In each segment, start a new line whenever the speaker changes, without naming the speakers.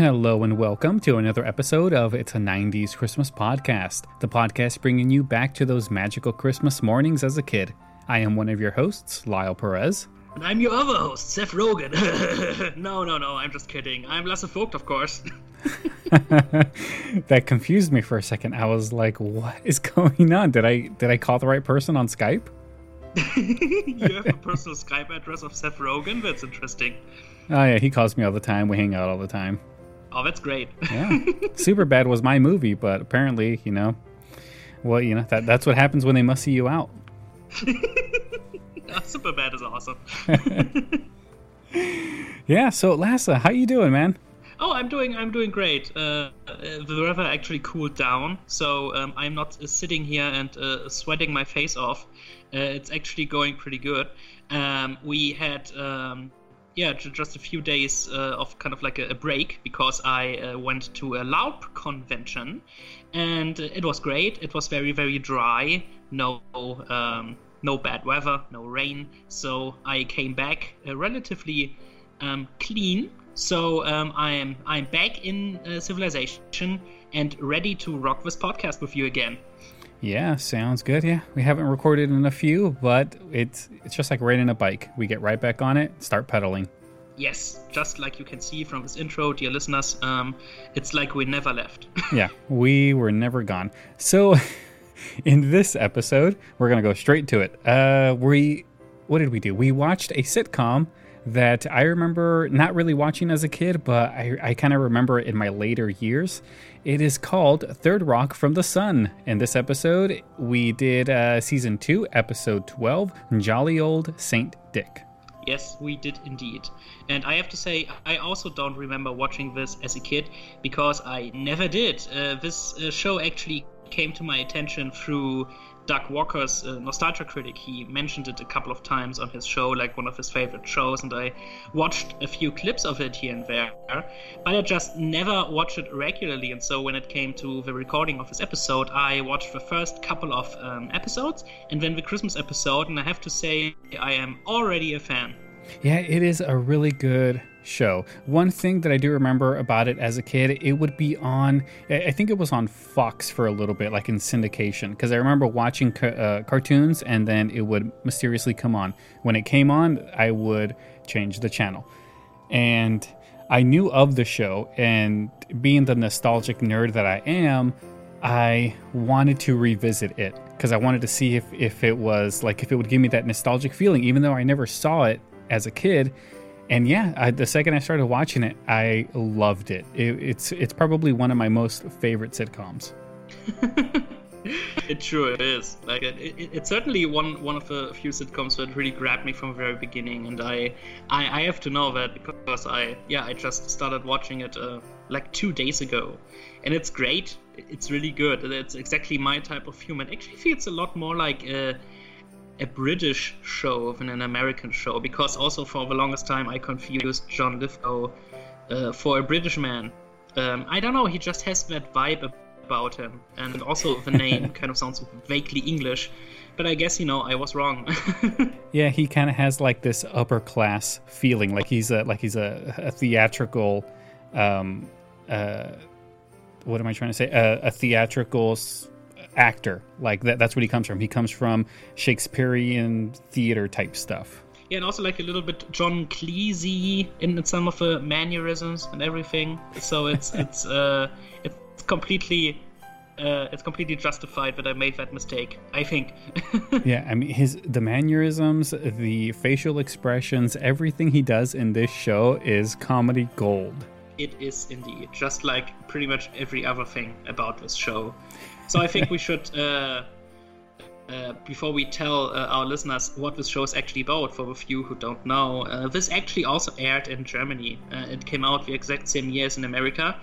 Hello and welcome to another episode of It's a 90s Christmas Podcast, the podcast bringing you back to those magical Christmas mornings as a kid. I am one of your hosts, Lyle Perez.
And I'm your other host, Seth Rogen. No, I'm just kidding. I'm Lasse Vogt, of course.
That confused me for a second. I was like, what is going on? Did I call the right person on Skype?
You have a personal Skype address of Seth Rogen? That's interesting.
Oh yeah, he calls me all the time. We hang out all the time.
Oh, that's great.
Yeah. Superbad was my movie, but apparently, that's what happens when they must see you out.
Superbad is awesome.
Yeah, so Lasse, how you doing, man?
Oh, I'm doing great. The weather actually cooled down, so I'm not sitting here and sweating my face off. It's actually going pretty good. We had just a few days of kind of like a break because I went to a LARP convention, and it was great. It was very, very dry. No bad weather, no rain. So I came back relatively clean. So I'm back in Civilization and ready to rock this podcast with you again.
Yeah, sounds good. Yeah, we haven't recorded in a few, but it's just like riding a bike. We get right back on it, start pedaling.
Yes, just like you can see from this intro, dear listeners, it's like we never left.
Yeah, we were never gone. So in this episode, we're going to go straight to it. What did we do? We watched a sitcom that I remember not really watching as a kid, but I kind of remember it in my later years. It is called Third Rock from the Sun. In this episode, we did Season 2, Episode 12, Jolly Old Saint Dick.
Yes, we did indeed. And I have to say, I also don't remember watching this as a kid, because I never did. This show actually came to my attention through Doug Walker's Nostalgia Critic. He mentioned it a couple of times on his show, like one of his favorite shows, and I watched a few clips of it here and there, but I just never watched it regularly. And so when it came to the recording of this episode, I watched the first couple of episodes, and then the Christmas episode, and I have to say, I am already a fan.
Yeah, it is a really good show. One thing that I do remember about it as a kid, it would be on, I think it was on Fox for a little bit, like in syndication, because I remember watching cartoons and then it would mysteriously come on. When it came on, I would change the channel. And I knew of the show, and being the nostalgic nerd that I am, I wanted to revisit it because I wanted to see if it was like, if it would give me that nostalgic feeling, even though I never saw it as a kid. And yeah, the second I started watching it, I loved it. It's probably one of my most favorite sitcoms.
It sure is. Like it's certainly one of the few sitcoms that really grabbed me from the very beginning. And I have to know that because I just started watching it like 2 days ago, and it's great. It's really good. It's exactly my type of humor. It actually feels a lot more like a British show than an American show, because also for the longest time I confused John Lithgow for a British man. I don't know, he just has that vibe about him, and also the name kind of sounds vaguely English, but I guess I was wrong.
Yeah, he kind of has like this upper class feeling, like he's a theatrical what am I trying to say? A theatrical actor. Like that's what he comes from. He comes from Shakespearean theater type stuff.
Yeah, and also like a little bit John Cleese in some of the mannerisms and everything. So it's completely justified that I made that mistake, I think.
Yeah, I mean the mannerisms, the facial expressions, everything he does in this show is comedy gold.
It is indeed, just like pretty much every other thing about this show. So I think we should, before we tell our listeners what this show is actually about, for the few who don't know, this actually also aired in Germany. It came out the exact same year as in America,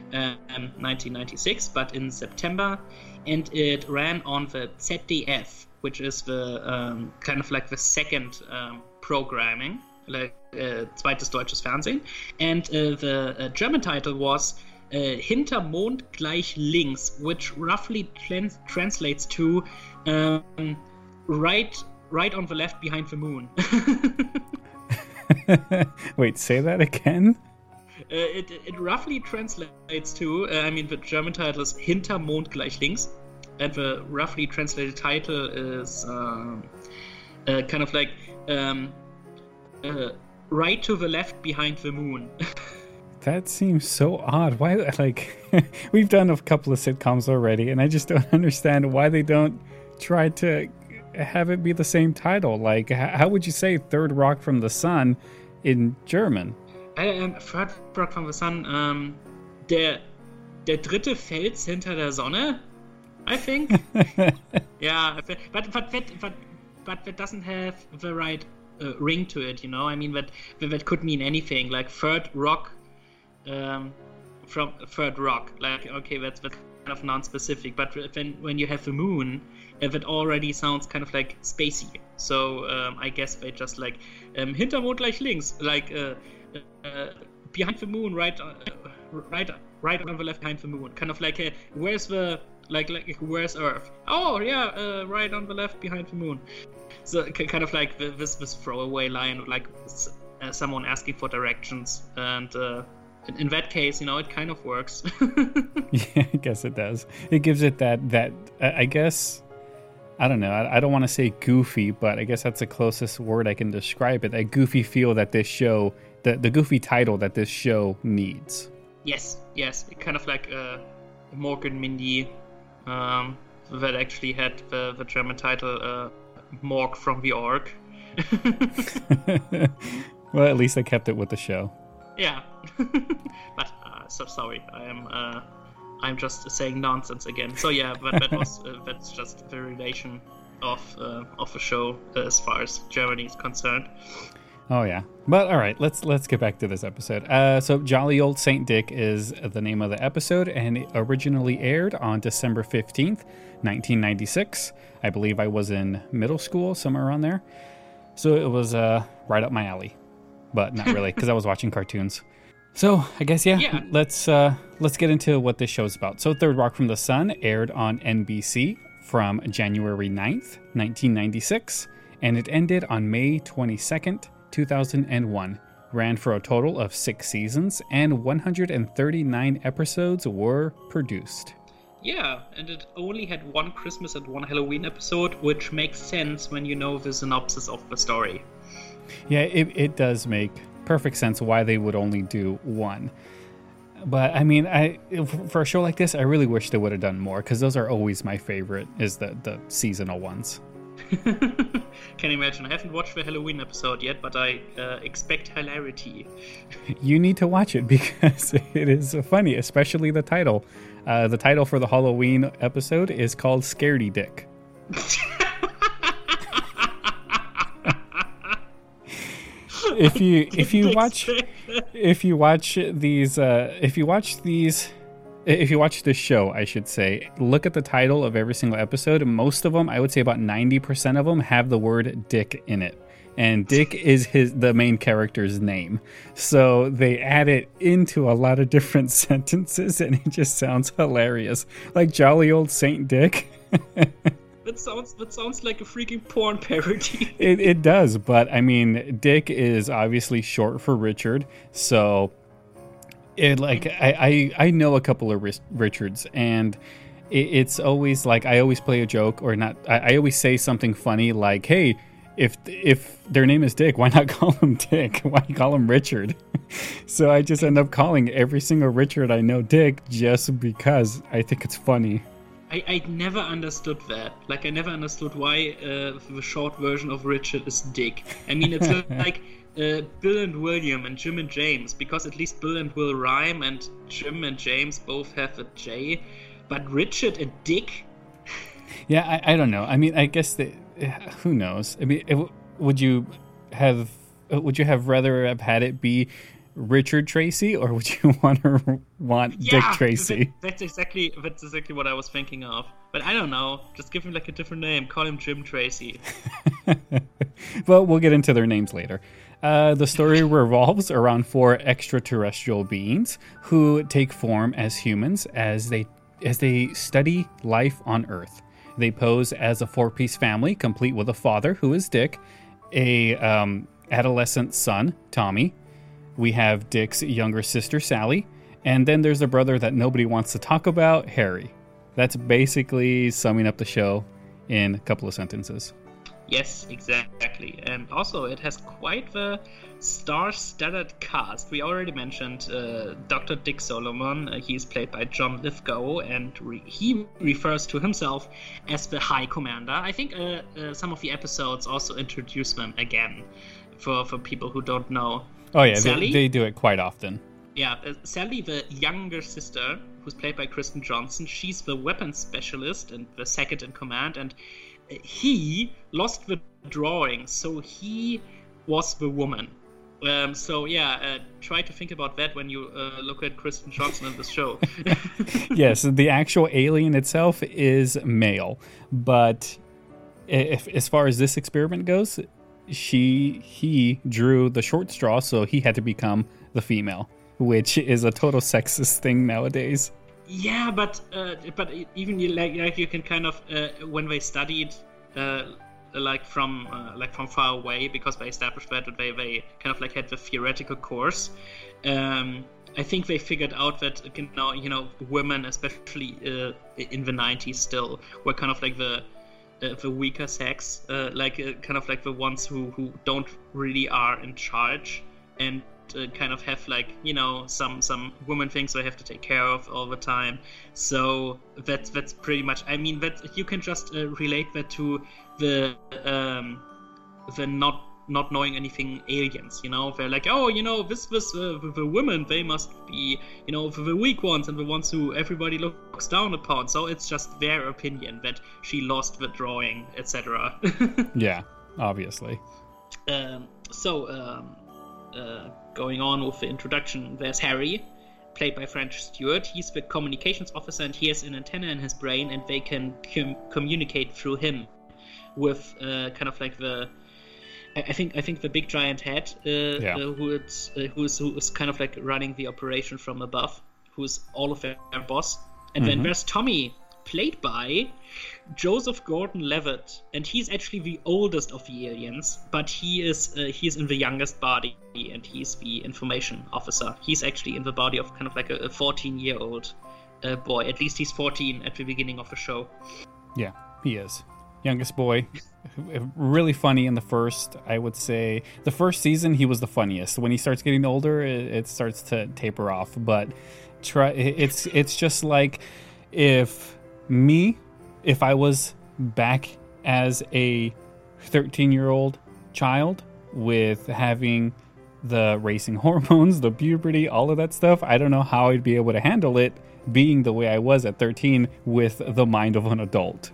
1996, but in September, and it ran on the ZDF, which is the kind of like the second programming, like zweites deutsches Fernsehen, and the German title was Hinter Mond gleich links, which roughly translates to right on the left behind the moon.
Wait, say that again?
It roughly translates to, the German title is Hinter Mond gleich links, and the roughly translated title is kind of like right to the left behind the moon.
That seems so odd. Why, like, we've done a couple of sitcoms already, and I just don't understand why they don't try to have it be the same title. Like, how would you say Third Rock from the Sun in German?
Third Rock from the Sun, der dritte Fels hinter der Sonne, I think. Yeah, but that doesn't have the right ring to it, you know? I mean, that could mean anything, like Third Rock from Third Rock. Like, okay, that's kind of non-specific, but when you have the moon, that already sounds kind of like spacey. So I guess they just like Hintermond gleich links, like behind the moon, right on the left behind the moon, kind of like where's the like where's Earth? Oh yeah, right on the left behind the moon. So kind of like this throwaway line, like someone asking for directions, and in that case, you know, it kind of works.
Yeah, I guess it does. It gives it that I guess, I don't know, I don't want to say goofy, but I guess that's the closest word I can describe it. That goofy feel that this show, the goofy title that this show needs.
Yes, it kind of like Morgan Mindy, that actually had the German title Morg from the Org.
Well, at least they kept it with the show.
Yeah, but so sorry, I'm just saying nonsense again. So yeah, but that's just the relation of the show as far as Germany is concerned.
Oh yeah, but all right, let's get back to this episode. So Jolly Old Saint Dick is the name of the episode, and it originally aired on December 15th, 1996. I believe I was in middle school, somewhere around there. So it was right up my alley, but not really, because I was watching cartoons. So I guess yeah. Let's get into what this show's about. So Third Rock from the Sun aired on NBC from January 9th, 1996, and it ended on May 22nd, 2001. Ran for a total of 6 seasons, and 139 episodes were produced.
Yeah, and it only had one Christmas and one Halloween episode, which makes sense when you know the synopsis of the story.
Yeah, it does make perfect sense why they would only do one. But I mean, for a show like this, I really wish they would have done more, because those are always my favorite, is the seasonal ones.
Can you imagine? I haven't watched the Halloween episode yet, but I expect hilarity.
You need to watch it because it is funny, especially the title. The title for the Halloween episode is called Scaredy Dick. If you watch this show, I should say, look at the title of every single episode. Most of them, I would say about 90% of them, have the word Dick in it. And Dick is the main character's name. So they add it into a lot of different sentences, and it just sounds hilarious. Like Jolly Old Saint Dick.
That sounds like a freaking porn parody.
It does, but I mean, Dick is obviously short for Richard, so I know a couple of Richards, and it's always like I always play a joke, or not. I always say something funny like, "Hey, if their name is Dick, why not call him Dick? Why call him Richard?" So I just end up calling every single Richard I know Dick, just because I think it's funny.
I never understood that. Like, I never understood why the short version of Richard is Dick. I mean, it's like Bill and William and Jim and James, because at least Bill and Will rhyme, and Jim and James both have a J. But Richard and Dick?
Yeah, I don't know. I mean, I guess who knows? I mean, would you have rather have had it be Richard Tracy, or would you want Dick Tracy?
That's exactly what I was thinking of. But I don't know. Just give him like a different name. Call him Jim Tracy.
Well, we'll get into their names later. The story revolves around 4 extraterrestrial beings who take form as humans as they study life on Earth. They pose as a 4-piece family, complete with a father, who is Dick, a adolescent son, Tommy, We have Dick's younger sister, Sally. And then there's a brother that nobody wants to talk about, Harry. That's basically summing up the show in a couple of sentences.
Yes, exactly. And also, it has quite the star-studded cast. We already mentioned Dr. Dick Solomon. He's played by John Lithgow, and he refers to himself as the High Commander. I think some of the episodes also introduce them again for people who don't know.
Oh, yeah,
Sally,
they do it quite often.
Yeah, Sally, the younger sister, who's played by Kristen Johnson, she's the weapons specialist and the second in command, and he lost the drawing, so he was the woman. Try to think about that when you look at Kristen Johnson in this show.
Yes, the actual alien itself is male, but as far as this experiment goes, he drew the short straw, so he had to become the female, which is a total sexist thing nowadays.
Yeah, but even you can kind of when they studied from far away, because they established that they kind of like had the theoretical course. I think they figured out that women, especially in the 90s, still were kind of like the weaker sex, kind of like the ones who don't really are in charge, and kind of have some woman things they have to take care of all the time. So that's pretty much. I mean, that you can just relate that to the not knowing anything aliens. They're like, this the women, they must be the weak ones and the ones who everybody looks down upon. So it's just their opinion that she lost the drawing, etc.
Yeah, obviously.
Going on with the introduction, there's Harry, played by French Stewart. He's the communications officer, and he has an antenna in his brain, and they can communicate through him with kind of like the. I think the big giant head who's kind of like running the operation from above, who's all of their boss. And then there's Tommy, played by Joseph Gordon-Levitt, and he's actually the oldest of the aliens, but he is in the youngest body, and he's the information officer. He's actually in the body of kind of like a 14-year-old boy. At least he's 14 at the beginning of the show.
Yeah, he is. Youngest boy. Really funny in the first, I would say. The first season, he was the funniest. When he starts getting older, it starts to taper off. But it's just like if I was back as a 13-year-old child with having the racing hormones, the puberty, all of that stuff, I don't know how I'd be able to handle it being the way I was at 13 with the mind of an adult.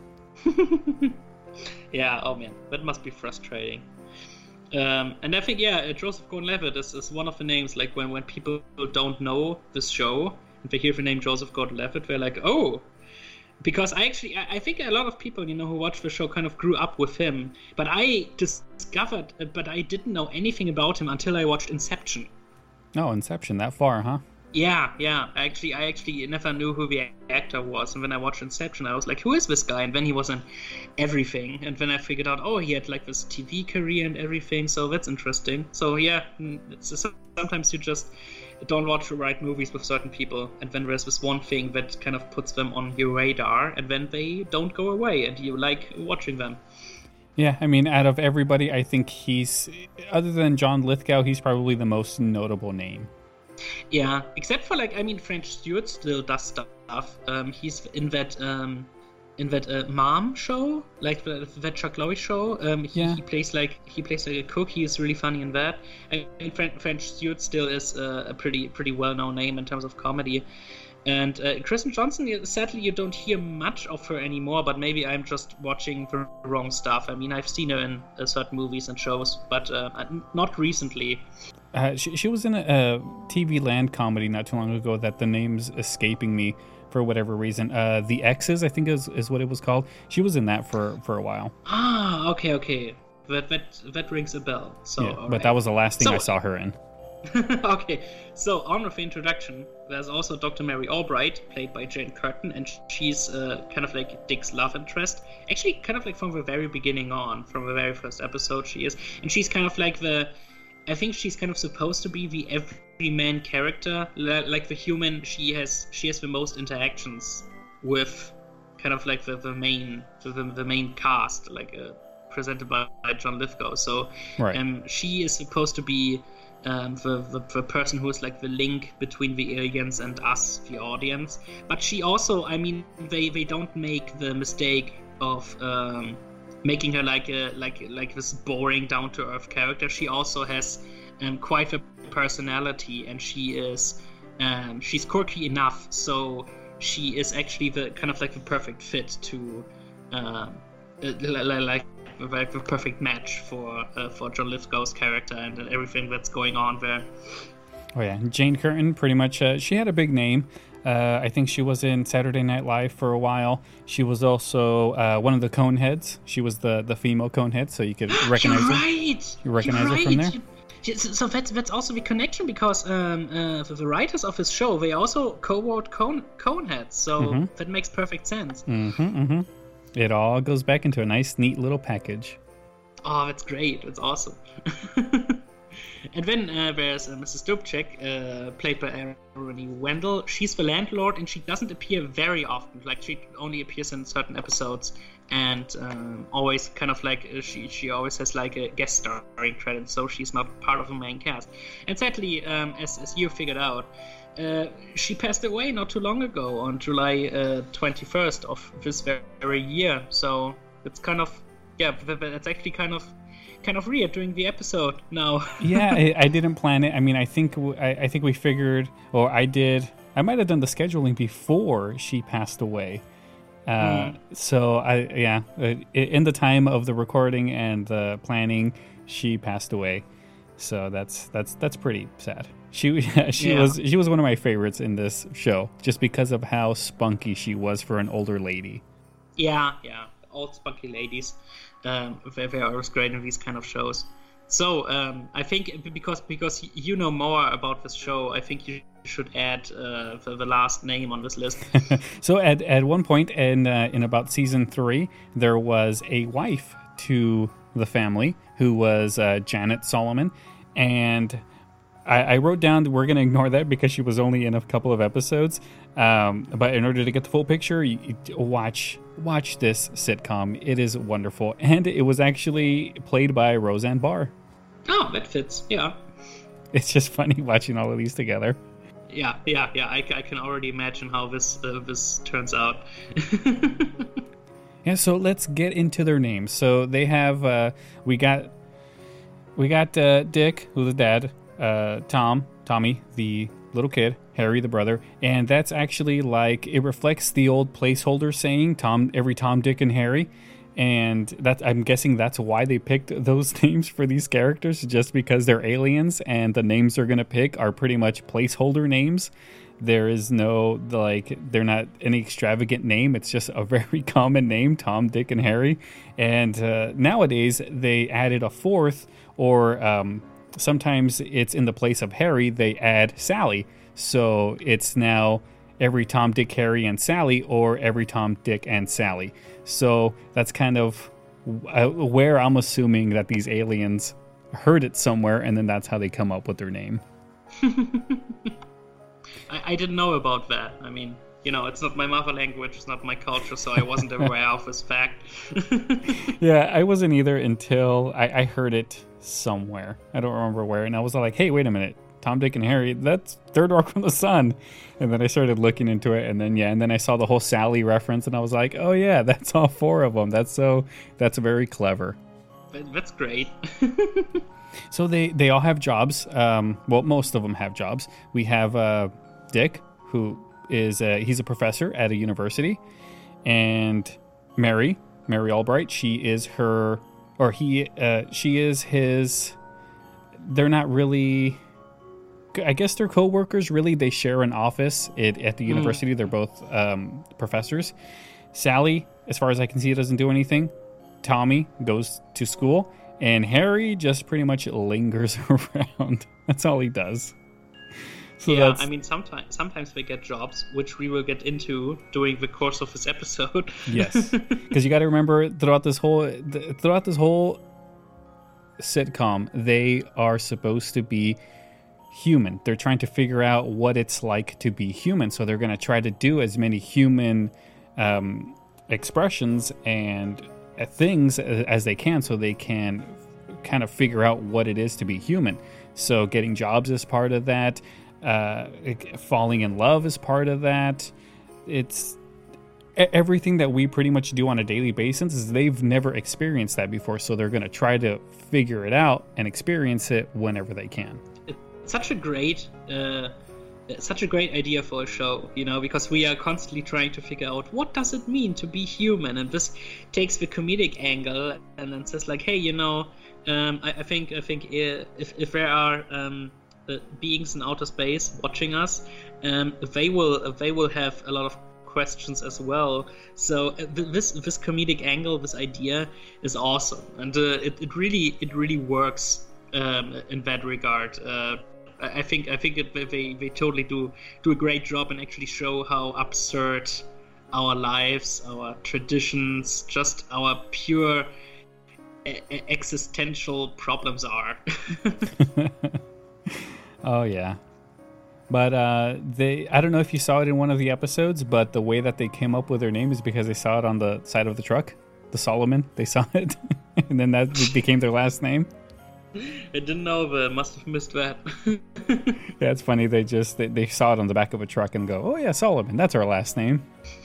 Yeah, oh man, that must be frustrating. And I think, Joseph Gordon-Levitt is one of the names, like when people don't know this show and they hear the name Joseph Gordon-Levitt, they're like, oh, because I think a lot of people, who watch the show kind of grew up with him, but I didn't know anything about him until I watched Inception.
Oh, Inception, that far, huh?
Yeah. I actually never knew who the actor was, and when I watched Inception, I was like, who is this guy? And then he was in everything, and then I figured out, oh, he had like this TV career and everything, so that's interesting. So yeah, sometimes you just don't watch the right movies with certain people, and then there's this one thing that kind of puts them on your radar, and then they don't go away, and you like watching them.
Yeah, I mean, out of everybody, I think he's, other than John Lithgow, he's probably the most notable name.
Yeah, except for French Stewart still does stuff. He's in that Mom show, like that Chuck Lorre show. He plays like a cook. He is really funny in that. And French Stewart still is a pretty well-known name in terms of comedy. And Kristen Johnson, sadly, you don't hear much of her anymore, but maybe I'm just watching the wrong stuff. I mean, I've seen her in certain movies and shows, but not recently.
She was in a TV Land comedy not too long ago that the name's escaping me for whatever reason. The X's, I think is what it was called. She was in that for a while.
Ah, okay. That rings a bell. So,
yeah, but that was the last thing I saw her in.
Okay, so on with the introduction, there's also Dr. Mary Albright, played by Jane Curtin, and she's kind of like Dick's love interest. Actually, kind of like from the very beginning on, from the very first episode she is. And she's kind of like the I think she's kind of supposed to be the everyman character, like the human. She has the most interactions with kind of like the main cast, like presented by John Lithgow. So she is supposed to be the person who is like the link between the aliens and us, the audience. But she also, I mean, they don't make the mistake of making her like this boring, down to earth character. She also has quite a personality, and she's quirky enough, so she is actually the kind of like the perfect fit to like the perfect match for John Lithgow's character and everything that's going on there.
Oh yeah, Jane Curtin, pretty much. She had a big name. I think she was in Saturday Night Live for a while. She was also one of the Coneheads. She was the female Conehead, so you could recognize her. You recognize her from there.
So that's also the connection, because the writers of this show, they also co-wrote Coneheads, so that makes perfect sense.
It all goes back into a nice, neat little package.
Oh, that's great. That's awesome. And then there's Mrs. Dubček, played by Erin Wendell. She's the landlord, and she doesn't appear very often. Like, she only appears in certain episodes, and always kind of like she always has like a guest starring credit, so she's not part of the main cast. And sadly, as you figured out, she passed away not too long ago, on July 21st of this very year. So it's kind of, that's actually kind of weird during the episode now. Yeah,
I didn't plan it. I mean, I think we figured, or I did. I might have done the scheduling before she passed away. So in the time of the recording and the planning, she passed away. So that's pretty sad. She was one of my favorites in this show, just because of how spunky she was for an older lady.
Yeah, old spunky ladies. They're always great in these kind of shows. So I think because you know more about this show, I think you should add the last name on this list.
So at one point in about season 3, there was a wife to the family who was Janet Solomon, and I wrote down that we're going to ignore that because she was only in a couple of episodes. But in order to get the full picture, you watch this sitcom. It is wonderful. And it was actually played by Roseanne Barr.
Oh, that fits. Yeah.
It's just funny watching all of these together.
Yeah. I can already imagine how this turns out.
Yeah, so let's get into their names. So they have, we got Dick, who's the dad, Tommy, the little kid, Harry, the brother, and that's actually like, it reflects the old placeholder saying every Tom, Dick, and Harry, and that, I'm guessing that's why they picked those names for these characters, just because they're aliens, and the names they're gonna pick are pretty much placeholder names. There is no, like, they're not any extravagant name. It's just a very common name, Tom, Dick, and Harry. And nowadays, they added a fourth, or sometimes it's in the place of Harry, they add Sally. So it's now every Tom, Dick, Harry, and Sally, or every Tom, Dick, and Sally. So that's kind of where I'm assuming that these aliens heard it somewhere, and then that's how they come up with their name.
I didn't know about that. I mean, it's not my mother language, it's not my culture, so I wasn't aware of this fact.
Yeah, I wasn't either until I heard it somewhere. I don't remember where. And I was like, hey, wait a minute. Tom, Dick, and Harry, that's Third Rock from the Sun. And then I started looking into it, and then I saw the whole Sally reference, and I was like, oh yeah, that's all 4 of them. That's very clever.
That's great.
So they all have jobs. Well, most of them have jobs. We have Dick, who is he's a professor at a university, and Mary Albright. She is his. They're not really. I guess they're co-workers. Really, they share an office at the university. They're both professors. Sally, as far as I can see, doesn't do anything. Tommy goes to school. And Harry just pretty much lingers around. That's all he does. So
yeah, I mean, sometimes they get jobs, which we will get into during the course of this episode.
Yes, because you got to remember throughout this whole sitcom, they are supposed to be human. They're trying to figure out what it's like to be human. So they're going to try to do as many human expressions and things as they can, so they can kind of figure out what it is to be human. So getting jobs is part of that. Falling in love is part of that. It's everything that we pretty much do on a daily basis. Is they've never experienced that before, so they're going to try to figure it out and experience it whenever they can.
It's such a great idea for a show, because we are constantly trying to figure out what does it mean to be human, and this takes the comedic angle and then says like, hey, I think if there are beings in outer space watching us, they will have a lot of questions as well. So this comedic angle, this idea is awesome, and it really works in that regard. I think they totally do a great job and actually show how absurd our lives, our traditions, just our pure existential problems are.
Oh yeah. But I don't know if you saw it in one of the episodes, but the way that they came up with their name is because they saw it on the side of the truck, the Solomon. They saw it, and then that became their last name.
I didn't know, but must have missed that.
Yeah, it's funny. They saw it on the back of a truck and go, "Oh yeah, Solomon. That's our last name."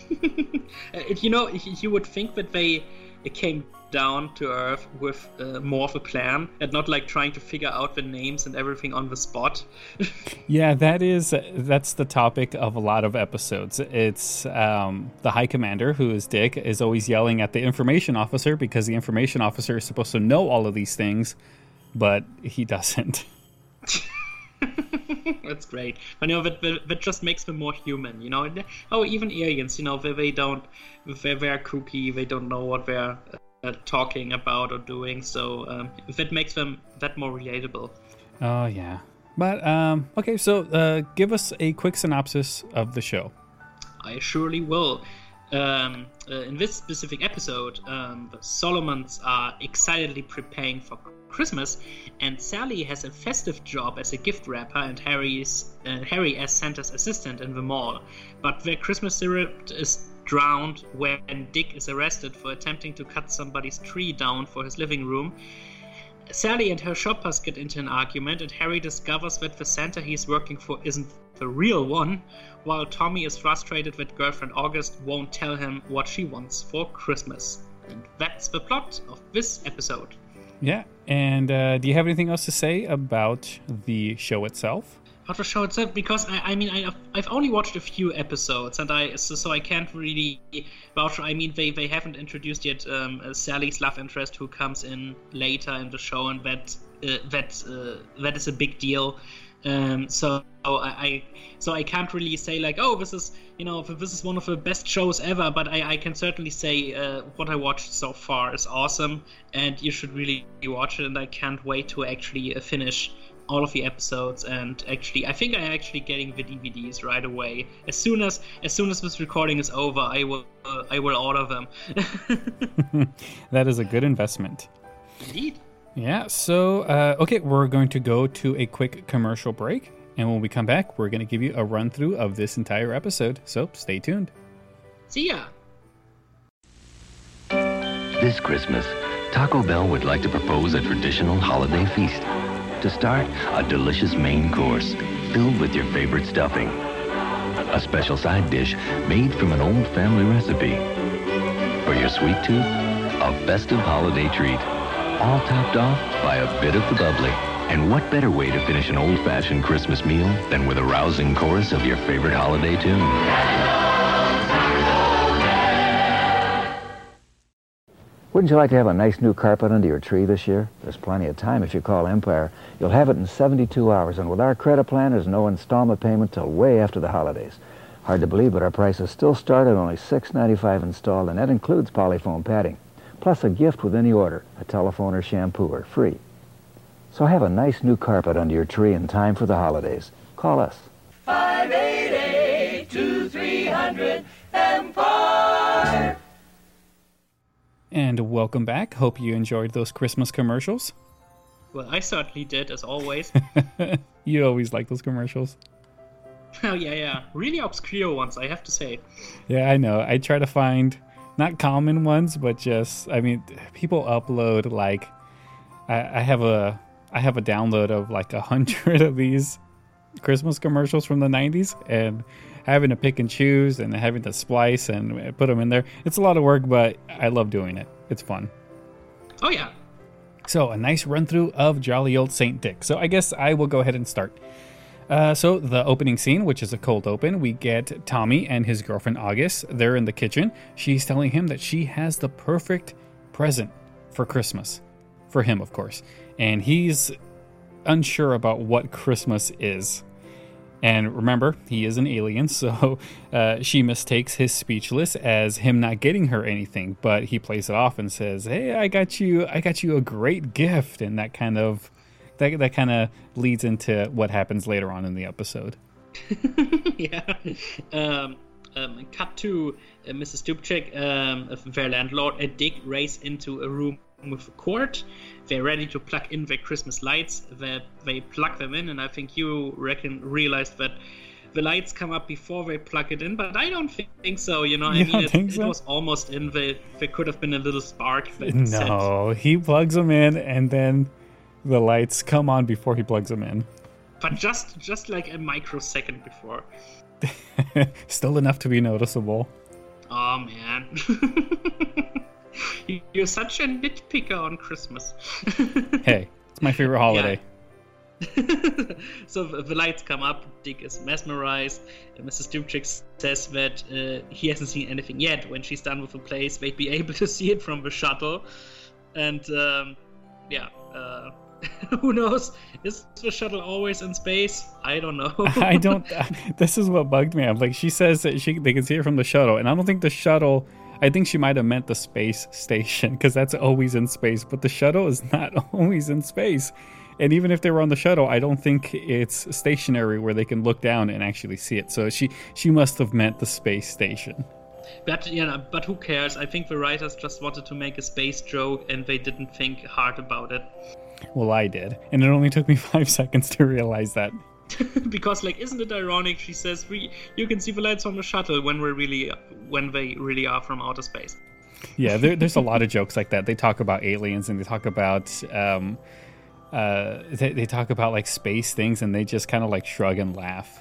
You would think that they came down to Earth with more of a plan and not like trying to figure out the names and everything on the spot.
Yeah, that's the topic of a lot of episodes. It's the High Commander, who is Dick, is always yelling at the information officer because the information officer is supposed to know all of these things, but he doesn't.
That's great. But that just makes them more human, Oh, even aliens, they're kooky, they don't know what they're talking about or doing, so that makes them that more relatable.
Oh yeah. But okay, so give us a quick synopsis of the show.
I surely will. In this specific episode, the Solomons are excitedly preparing for Christmas, and Sally has a festive job as a gift wrapper, and Harry as Santa's assistant in the mall. But their Christmas syrup is drowned when Dick is arrested for attempting to cut somebody's tree down for his living room. Sally and her shoppers get into an argument, and Harry discovers that the Santa he's working for isn't the real one, while Tommy is frustrated that girlfriend August won't tell him what she wants for Christmas. And that's the plot of this episode.
Yeah, and do you have anything else to say about the show itself?
About the show itself, because I've only watched a few episodes, and so I can't really vouch. They haven't introduced yet Sally's love interest, who comes in later in the show, and that is a big deal. So I can't really say like, oh, this is one of the best shows ever, but I can certainly say what I watched so far is awesome, and you should really watch it, and I can't wait to actually finish all of the episodes. And actually, I think I'm actually getting the DVDs right away. As soon as this recording is over, I will order them.
That is a good investment.
Indeed.
Yeah, so, okay, we're going to go to a quick commercial break, and when we come back, we're going to give you a run-through of this entire episode, so stay tuned.
See ya!
This Christmas, Taco Bell would like to propose a traditional holiday feast. To start, a delicious main course filled with your favorite stuffing. A special side dish made from an old family recipe. For your sweet tooth, a festive holiday treat. All topped off by a bit of the bubbly. And what better way to finish an old-fashioned Christmas meal than with a rousing chorus of your favorite holiday tune?
Wouldn't you like to have a nice new carpet under your tree this year? There's plenty of time if you call Empire. You'll have it in 72 hours, and with our credit plan, there's no installment payment till way after the holidays. Hard to believe, but our prices still start at only $6.95 installed, and that includes polyfoam padding. Plus a gift with any order, a telephone or shampooer, free. So have a nice new carpet under your tree in time for the holidays. Call us.
588-2300 Empire.
And welcome back. Hope you enjoyed those Christmas commercials.
Well, I certainly did, as always.
You always like those commercials.
Oh, yeah. Really obscure ones, I have to say.
Yeah, I know. I try to find not common ones, but just, I mean, people upload like, I have a download of like 100 of these Christmas commercials from the 90s, and having to pick and choose and having to splice and put them in there. It's a lot of work, but I love doing it. It's fun.
Oh, yeah.
So a nice run through of jolly old Saint Dick. So I guess I will go ahead and start. So the opening scene, which is a cold open, we get Tommy and his girlfriend August. They're in the kitchen. She's telling him that she has the perfect present for Christmas. For him, of course. And he's unsure about what Christmas is. And remember, he is an alien, so she mistakes his speechless as him not getting her anything. But he plays it off and says, "Hey, I got you a great gift," and that kind of leads into what happens later on in the episode.
Yeah. Cut to Mrs. Dubček, their landlord, and Dick race into a room with a cord. They're ready to plug in their Christmas lights. They plug them in, and I think you realized that the lights come up before they plug it in, but I don't think so. You know, it was almost in. There could have been a little spark.
No, he plugs them in, and then the lights come on before he plugs them in.
But just like a microsecond before.
Still enough to be noticeable.
Oh, man. You're such a nitpicker on Christmas.
Hey, it's my favorite holiday.
So the lights come up, Dick is mesmerized, and Mrs. Dubček says that he hasn't seen anything yet. When she's done with the place, they'd be able to see it from the shuttle. And, who knows? Is the shuttle always in space? I don't know.
I don't. This is what bugged me. I'm like, she says that they can see it from the shuttle, and I don't think the shuttle. I think she might have meant the space station, because that's always in space. But the shuttle is not always in space, and even if they were on the shuttle, I don't think it's stationary where they can look down and actually see it. So she must have meant the space station.
But but who cares? I think the writers just wanted to make a space joke, and they didn't think hard about it.
Well, I did, and it only took me 5 seconds to realize that.
Because, isn't it ironic? She says, "You can see the lights from the shuttle when they really are from outer space."
Yeah, there's a lot of jokes like that. They talk about aliens, and they talk about they talk about like space things, and they just kind of like shrug and laugh.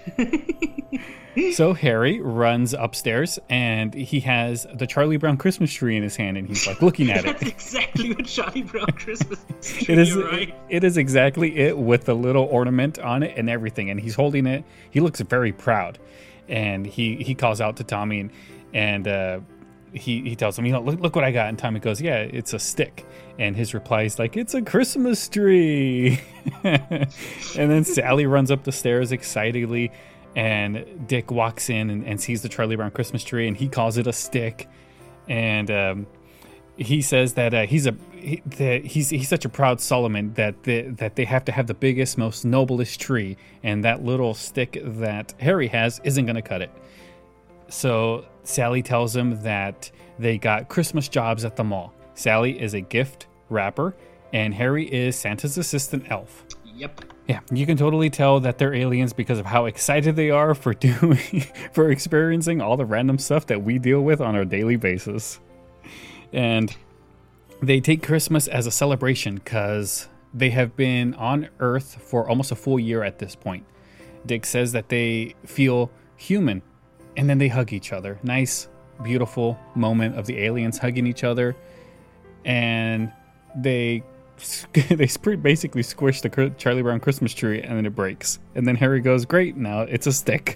So Harry runs upstairs, and he has the Charlie Brown Christmas tree in his hand, and he's like looking at it.
That's exactly what Charlie Brown Christmas tree.
It is.
Right? It
is exactly it, with the little ornament on it and everything. And he's holding it. He looks very proud, and he calls out to Tommy, and he tells him, look what I got. And Tommy goes, "Yeah, it's a stick." And his reply is like, "It's a Christmas tree." And then Sally runs up the stairs excitedly, and Dick walks in and sees the Charlie Brown Christmas tree, and he calls it a stick. And he says that he's such a proud Solomon that they have to have the biggest, most noblest tree, and that little stick that Harry has isn't going to cut it. So Sally tells him that they got Christmas jobs at the mall. Sally is a gift wrapper, and Harry is Santa's assistant elf.
Yep.
Yeah, you can totally tell that they're aliens because of how excited they are for experiencing all the random stuff that we deal with on our daily basis. And they take Christmas as a celebration because they have been on Earth for almost a full year at this point. Dick says that they feel human, and then they hug each other. Nice, beautiful moment of the aliens hugging each other, and they basically squish the Charlie Brown Christmas tree, and then it breaks. And then Harry goes, "Great, now it's a stick."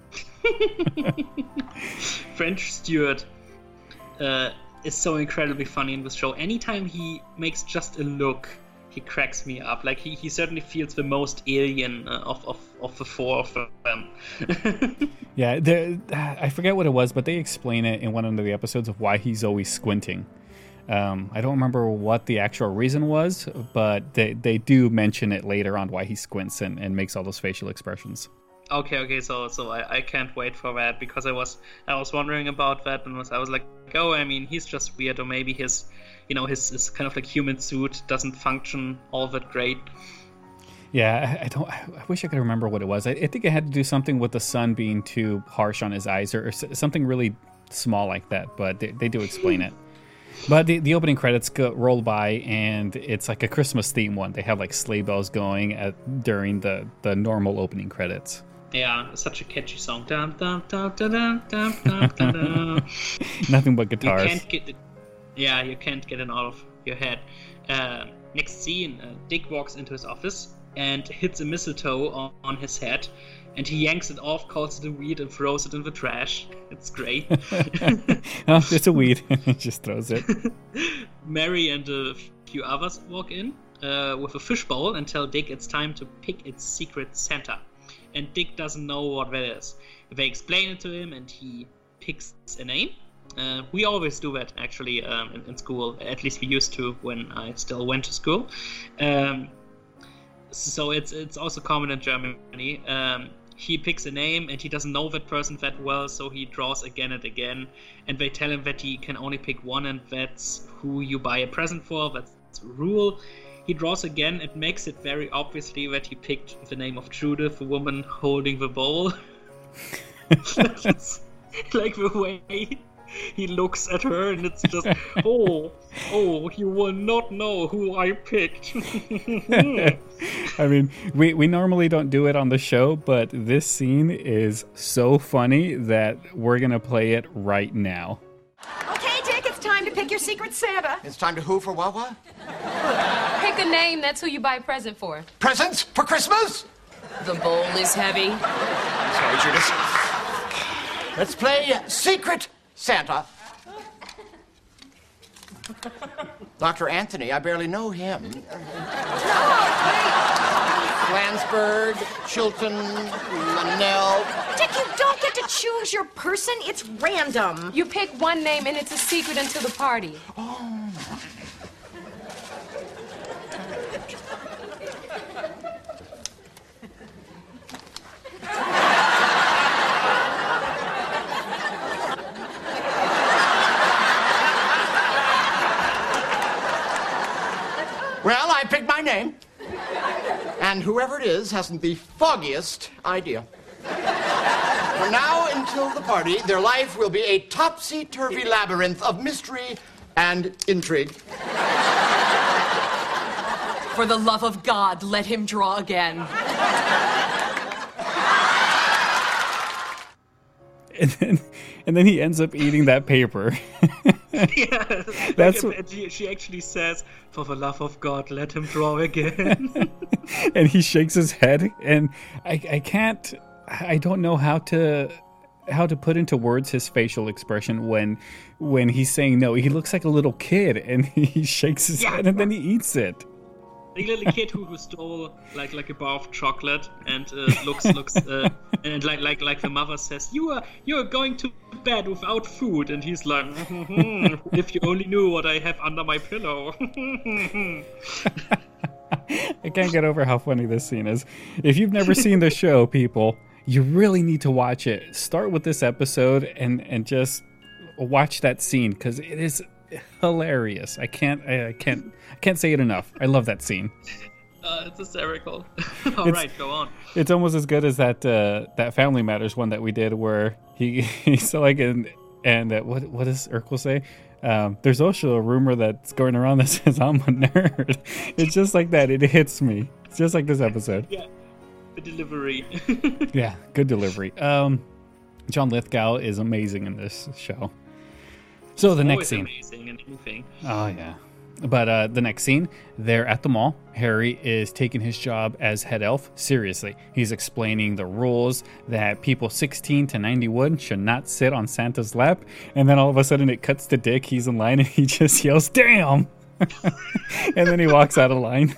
French Stewart is so incredibly funny in this show. Anytime he makes just a look, he cracks me up. Like he certainly feels the most alien of the four of them.
Yeah, I forget what it was, but they explain it in one of the episodes of why he's always squinting. I don't remember what the actual reason was, but they do mention it later on why he squints and makes all those facial expressions.
Okay. So I can't wait for that, because I was wondering about that, and I was like, oh, I mean, he's just weird, or maybe his kind of like human suit doesn't function all that great.
Yeah, I wish I could remember what it was. I think it had to do something with the sun being too harsh on his eyes, or something really small like that. But they do explain it. But the opening credits roll by, and it's like a Christmas theme one. They have like sleigh bells going during the normal opening credits.
Yeah, such a catchy song. Dum, dum, dum, dum, dum, dum, dum, dum.
Nothing but guitars.
You can't get it out of your head. Next scene, Dick walks into his office and hits a mistletoe on his head, and he yanks it off, calls it a weed, and throws it in the trash. It's great.
Oh, it's a weed. He just throws it.
Mary and a few others walk in with a fishbowl and tell Dick it's time to pick its secret Santa. And Dick doesn't know what that is. They explain it to him, and he picks a name. We always do that, actually, in school. At least we used to when I still went to school. So it's also common in Germany. He picks a name, and he doesn't know that person that well, so he draws again and again. And they tell him that he can only pick one, and that's who you buy a present for. That's the rule. He draws again. It makes it very obviously that he picked the name of Judith, the woman holding the bowl. Like the way he looks at her, and it's just, oh, you will not know who I picked.
I mean, we normally don't do it on the show, but this scene is so funny that we're going to play it right now.
Okay, Dick, it's time to pick your secret Santa.
It's time to who for Wawa?
Pick a name, that's who you buy a present for.
Presents for Christmas?
The bowl is heavy.
I'm sorry, Judith. Let's play Secret Santa. Dr. Anthony, I barely know him. Flansburgh, Chilton, Linnell.
Dick, you don't get to choose your person. It's random.
You pick one name and it's a secret until the party.
Well, I picked my name. And whoever it is hasn't the foggiest idea. From now until the party, their life will be a topsy-turvy labyrinth of mystery and intrigue.
For the love of God, let him draw again.
And then he ends up eating that paper.
Yeah,
That's
she actually says, for the love of God, let him draw again.
And he shakes his head, and I don't know how to put into words his facial expression when he's saying no. He looks like a little kid, and he shakes his head, and then he eats it.
The little kid who stole like a bar of chocolate and looks and like the mother says, you're going to bed without food, and he's like, if you only knew what I have under my pillow.
I can't get over how funny this scene is. If you've never seen the show, people, you really need to watch it. Start with this episode and just watch that scene, because it is hilarious. I can't say it enough. I love that scene.
It's hysterical. All right, go on.
It's almost as good as that Family Matters one that we did, where he's like, and what does Urkel say? There's also a rumor that's going around that says I'm a nerd. It's just like that. It hits me. It's just like this episode.
Yeah, the delivery.
Yeah, good delivery. John Lithgow is amazing in this show. So the next scene.
Amazing in anything.
Oh yeah. But the next scene, they're at the mall. Harry is taking his job as head elf seriously. He's explaining the rules that people 16 to 91 should not sit on Santa's lap. And then all of a sudden it cuts to Dick. He's in line and he just yells, "Damn!" And then he walks out of line.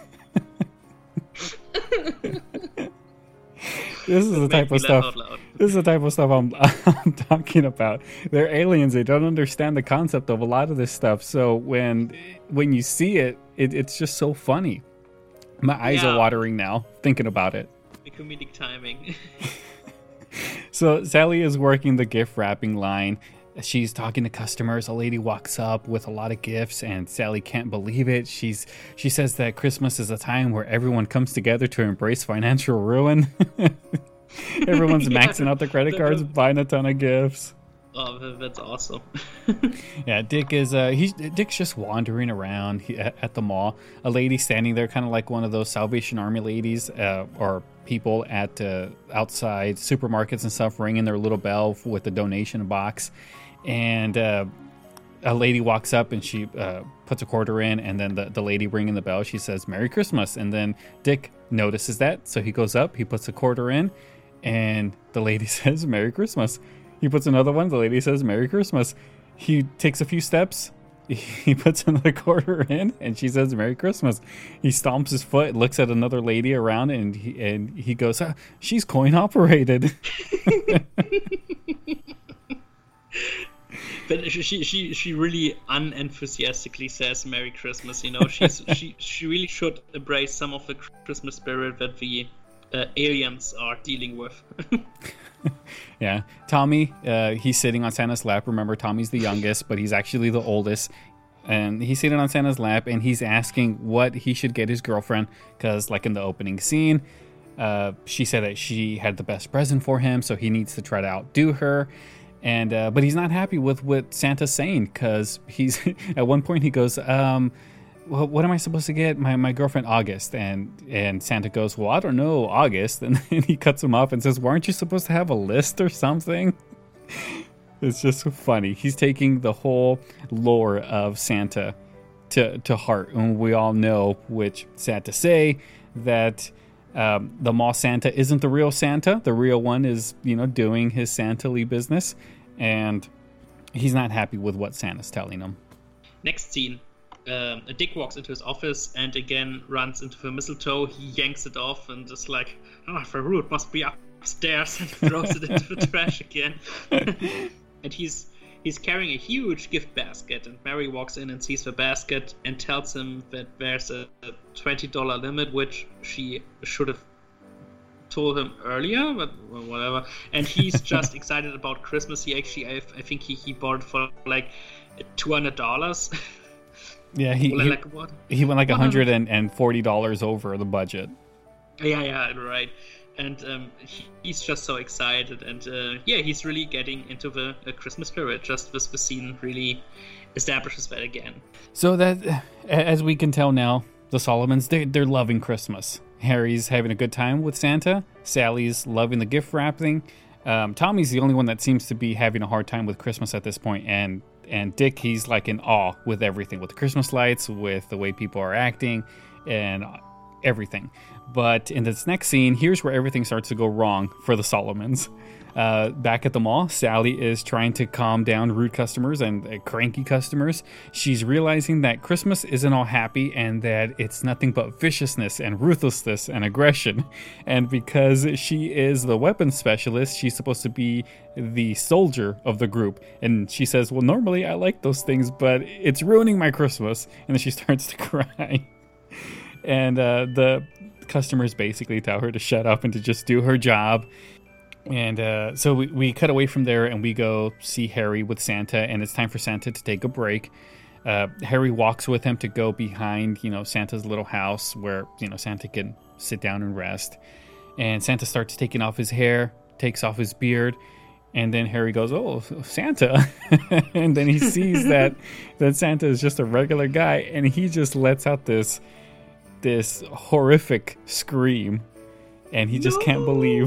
This is the type of stuff. This is the type of stuff I'm talking about. They're aliens. They don't understand the concept of a lot of this stuff. So when you see it, it's just so funny. My eyes are watering now thinking about it.
The comedic timing.
So Sally is working the gift wrapping line. She's talking to customers. A lady walks up with a lot of gifts, and Sally can't believe it. She says that Christmas is a time where everyone comes together to embrace financial ruin. Everyone's maxing out their credit cards, buying a ton of gifts.
Oh, that's awesome.
Yeah, Dick's just wandering around at the mall. A lady standing there, kind of like one of those Salvation Army ladies, or people at outside supermarkets and stuff, ringing their little bell with a donation box. And a lady walks up and she puts a quarter in, and then the lady ringing the bell, she says, "Merry Christmas." And then Dick notices that, so he goes up, he puts a quarter in, and the lady says, "Merry Christmas." He puts another one, the lady says, "Merry Christmas." He takes a few steps, he puts another quarter in, and she says, "Merry Christmas." He stomps his foot, looks at another lady around, and he goes, "She's coin operated."
But she really unenthusiastically says Merry Christmas. You know, she really should embrace some of the Christmas spirit that the aliens are dealing with.
Yeah, Tommy, he's sitting on Santa's lap. Remember, Tommy's the youngest, but he's actually the oldest. And he's sitting on Santa's lap, and he's asking what he should get his girlfriend, because, like in the opening scene, she said that she had the best present for him, so he needs to try to outdo her. And but he's not happy with what Santa's saying, because he's at one point he goes, "Well, what am I supposed to get my girlfriend August?" And Santa goes, "Well, I don't know, August." And then he cuts him off and says, "Well, aren't you supposed to have a list or something?" It's just funny. He's taking the whole lore of Santa to heart. And we all know, which sad to say, that the mall Santa isn't the real Santa. The real one is, doing his Santa-ly business. And he's not happy with what Santa's telling him.
Next scene. Dick walks into his office and again runs into the mistletoe. He yanks it off and is like, "The root must be upstairs," and throws it into the trash again. And he's carrying a huge gift basket, and Mary walks in and sees the basket and tells him that there's a $20 limit, which she should have told him earlier, but whatever. And he's just excited about Christmas. He actually, I think he bought it for like $200.
Yeah, he went like $140 over the budget.
Yeah, right. And he's just so excited, and he's really getting into the Christmas spirit. Just this the scene really establishes that again.
So that, as we can tell now, the Solomons, they're loving Christmas. Harry's having a good time with Santa. Sally's loving the gift wrapping. Tommy's the only one that seems to be having a hard time with Christmas at this point, and Dick, he's like in awe with everything, with the Christmas lights, with the way people are acting, and everything. But in this next scene, here's where everything starts to go wrong for the Solomons. Back at the mall, Sally is trying to calm down rude customers and cranky customers. She's realizing that Christmas isn't all happy and that it's nothing but viciousness and ruthlessness and aggression. And because she is the weapons specialist, she's supposed to be the soldier of the group. And she says, "Well, normally I like those things, but it's ruining my Christmas." And then she starts to cry. And the customers basically tell her to shut up and to just do her job. And so we cut away from there and we go see Harry with Santa, and it's time for Santa to take a break. Harry walks with him to go behind, Santa's little house where, Santa can sit down and rest. And Santa starts taking off his hair, takes off his beard, and then Harry goes, "Oh, Santa." And then he sees that Santa is just a regular guy, and he just lets out this horrific scream. And he just can't believe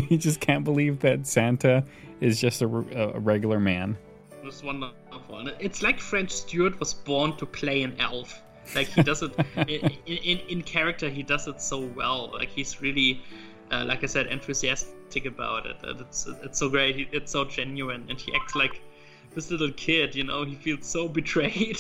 that Santa is just a regular man.
It was wonderful. It's like French Stewart was born to play an elf. Like, he does it in character. He does it so well. Like, he's really, like I said, enthusiastic about it. And it's so great. It's so genuine, and he acts like this little kid. He feels so betrayed.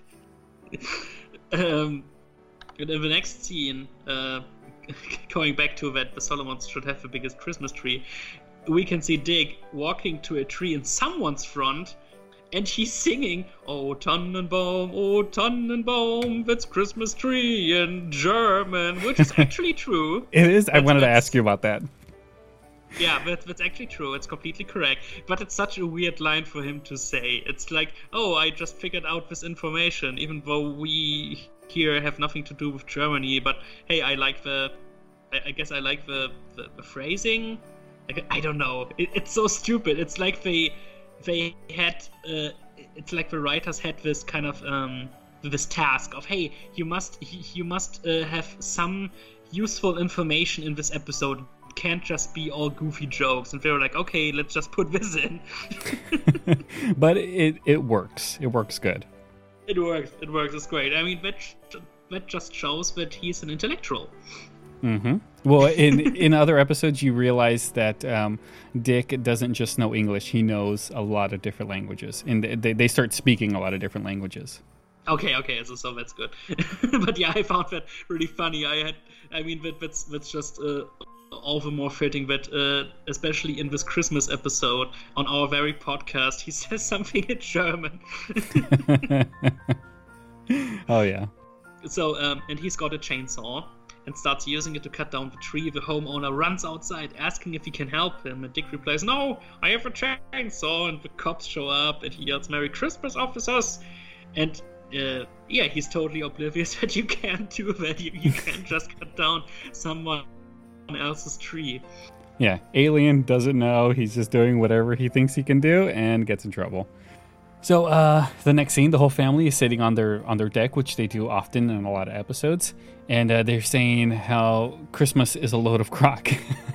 And in the next scene. Going back to that, the Solomons should have the biggest Christmas tree. We can see Dick walking to a tree in someone's front, and he's singing, "Oh Tannenbaum, that's Christmas tree" in German, which is actually true.
It is. I wanted to ask you about that.
Yeah, that's actually true. It's completely correct. But it's such a weird line for him to say. It's like, oh, I just figured out this information, even though we here have nothing to do with Germany. But hey, I guess I like the phrasing. I don't know. It's so stupid. It's like they had. It's like the writers had this kind of this task of, hey, you must have some useful information in this episode. It can't just be all goofy jokes. And they were like, okay, let's just put this in.
But it works. It works good.
It works. It's great. I mean, that just shows that he's an intellectual.
Mm-hmm. Well, in other episodes, you realize that Dick doesn't just know English; he knows a lot of different languages, and they start speaking a lot of different languages.
Okay, so that's good. But yeah, I found that really funny. That's just all the more fitting that, especially in this Christmas episode on our very podcast, he says something in German.
Oh yeah.
So, and he's got a chainsaw and starts using it to cut down the tree. The homeowner runs outside asking if he can help him, and Dick replies, "No, I have a chainsaw." And the cops show up and he yells, "Merry Christmas, officers!" And he's totally oblivious that you can't do that. You can't just cut down someone else's tree.
Yeah, alien doesn't know. He's just doing whatever he thinks he can do and gets in trouble. So the next scene, the whole family is sitting on their deck, which they do often in a lot of episodes, and they're saying how Christmas is a load of crock.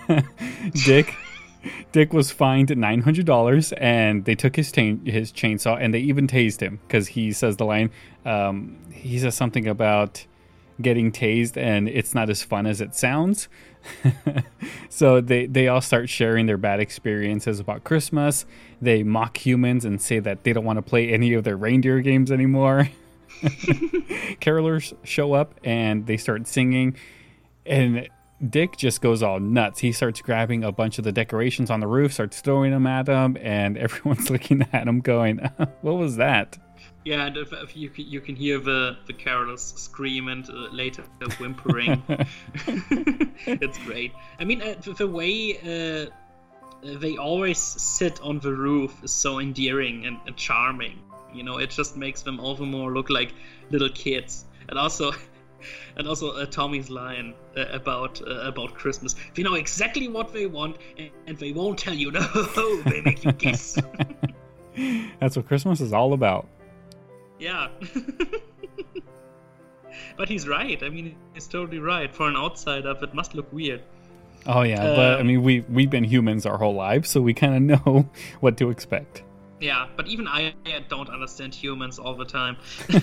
Dick was fined $900, and they took his chainsaw, and they even tased him because he says the line. He says something about getting tased, and it's not as fun as it sounds. So they all start sharing their bad experiences about Christmas. They mock humans and say that they don't want to play any of their reindeer games anymore. Carolers show up and they start singing, and Dick just goes all nuts. He starts grabbing a bunch of the decorations on the roof, starts throwing them at them, and everyone's looking at him going, what was that?
Yeah, and if you can hear the carolers scream and later whimpering. It's great. I mean, the way they always sit on the roof is so endearing and charming. You know, it just makes them all the more look like little kids. And also Tommy's line about Christmas. They know exactly what they want, and they won't tell you. No, they make you guess.
That's what Christmas is all about.
Yeah. But he's right. I mean, he's totally right. For an outsider, it must look weird.
Oh yeah, but I mean, we've been humans our whole lives, so we kind of know what to expect.
Yeah, but even I don't understand humans all the time.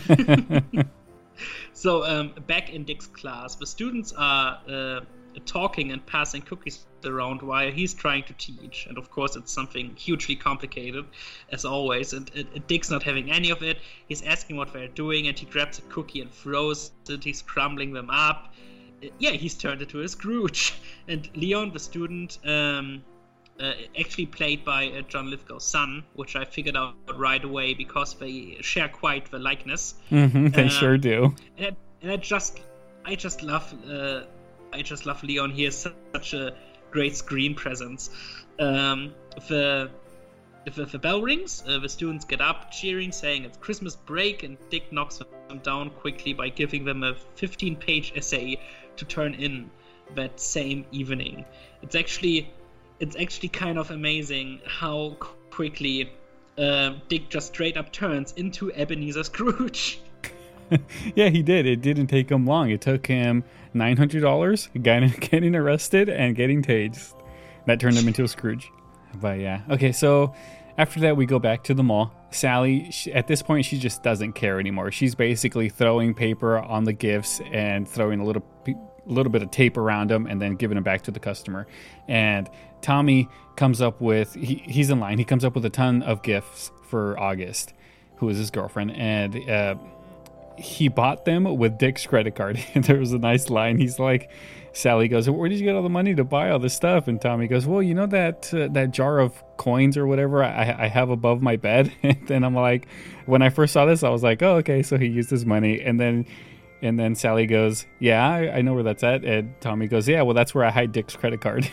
So back in Dick's class, the students are talking and passing cookies around while he's trying to teach, and of course it's something hugely complicated as always, and Dick's not having any of it. He's asking what they're doing, and he grabs a cookie and throws it. He's crumbling them up. He's turned into a Scrooge. And Leon, the student, actually played by John Lithgow's son, which I figured out right away because they share quite the likeness.
Mm-hmm, they sure do.
And I just love Leon. He has such a great screen presence. The bell rings, the students get up cheering, saying it's Christmas break, and Dick knocks them down quickly by giving them a 15-page essay to turn in that same evening. It's actually kind of amazing how quickly Dick just straight up turns into Ebenezer Scrooge.
Yeah, he did. It didn't take him long. It took him $900, getting arrested, and getting tased. That turned him into a Scrooge. But yeah. Okay, so after that, we go back to the mall. Sally, at this point, she just doesn't care anymore. She's basically throwing paper on the gifts and throwing a little bit of tape around them and then giving them back to the customer. And Tommy comes up with, he's in line. He comes up with a ton of gifts for August, who is his girlfriend. And he bought them with Dick's credit card. And there was a nice line. He's like, Sally goes, "Where did you get all the money to buy all this stuff?" And Tommy goes, "Well, you know that jar of coins or whatever I have above my bed." And then I'm like, when I first saw this, I was like, oh, okay, so he used his money. And then And then Sally goes, yeah, I know where that's at. And Tommy goes, yeah, well, that's where I hide Dick's credit card.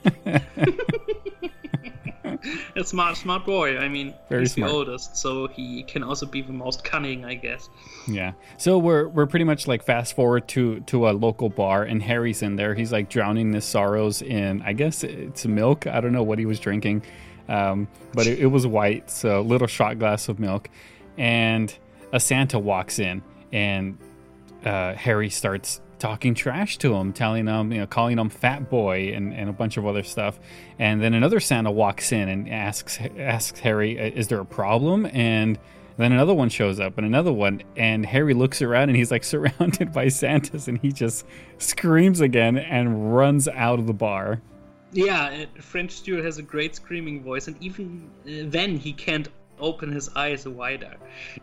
A smart boy. I mean,
Very
he's
smart.
the oldest, so he can also be the most cunning, I guess.
Yeah. So we're pretty much like fast forward to a local bar, and Harry's in there. He's like drowning his sorrows in, I guess it's milk. I don't know what he was drinking, but it was white, so a little shot glass of milk. And a Santa walks in, and Harry starts talking trash to him, telling him, calling him fat boy and a bunch of other stuff. And then another Santa walks in and asks Harry, is there a problem? And then another one shows up, and another one, and Harry looks around and he's like surrounded by Santas, and he just screams again and runs out of the bar.
Yeah, French Stewart has a great screaming voice, and even then he can't open his eyes wider.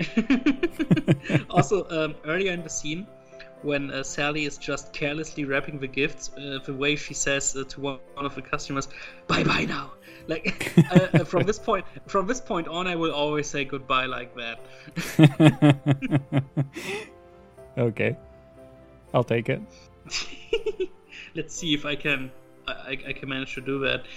Also, earlier in the scene, when Sally is just carelessly wrapping the gifts, the way she says to one of the customers, "Bye-bye now." Like from this point on, I will always say goodbye like that.
Okay, I'll take it.
Let's see if I can manage to do that.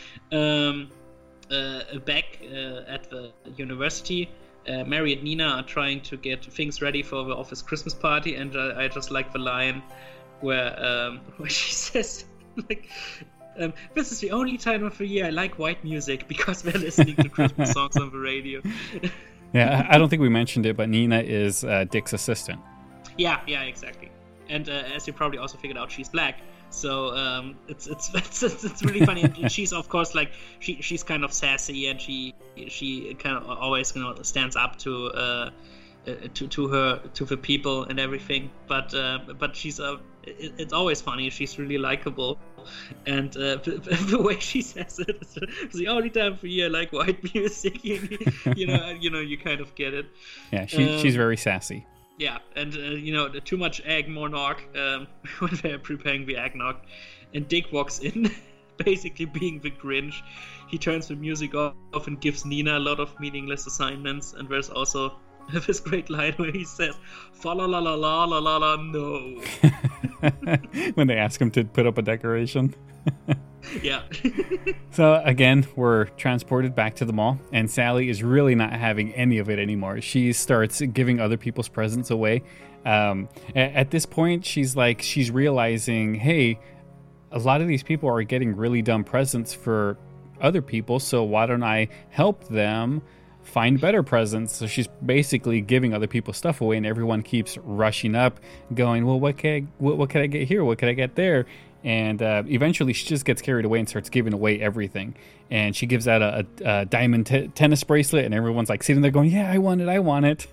Back at the university, Mary and Nina are trying to get things ready for the office Christmas party, and I just like the line where she says, like, this is the only time of the year I like white music because we're listening to Christmas songs on the radio.
Yeah, I don't think we mentioned it, but Nina is Dick's assistant.
Yeah, exactly. And as you probably also figured out, she's black. So it's really funny. And she's, of course, like she's kind of sassy, and she kind of always stands up to the people and everything. But she's it's always funny. She's really likable, and the way she says it is the only time of the year I like white music. You kind of get it.
Yeah, she's very sassy.
Yeah, and too much egg, more nog, when they're preparing the eggnog. And Dick walks in, basically being the Grinch. He turns the music off and gives Nina a lot of meaningless assignments. And there's also this great line where he says, "Fa la la la la la la la no."
When they ask him to put up a decoration.
Yeah.
So again, we're transported back to the mall, and Sally is really not having any of it anymore. She starts giving other people's presents away. At this point, she's realizing, hey, a lot of these people are getting really dumb presents for other people, so why don't I help them find better presents? So she's basically giving other people stuff away, and everyone keeps rushing up, going, well, what can I get here? What can I get there? And eventually she just gets carried away and starts giving away everything. And she gives out a diamond tennis bracelet, and everyone's like sitting there going, yeah, I want it.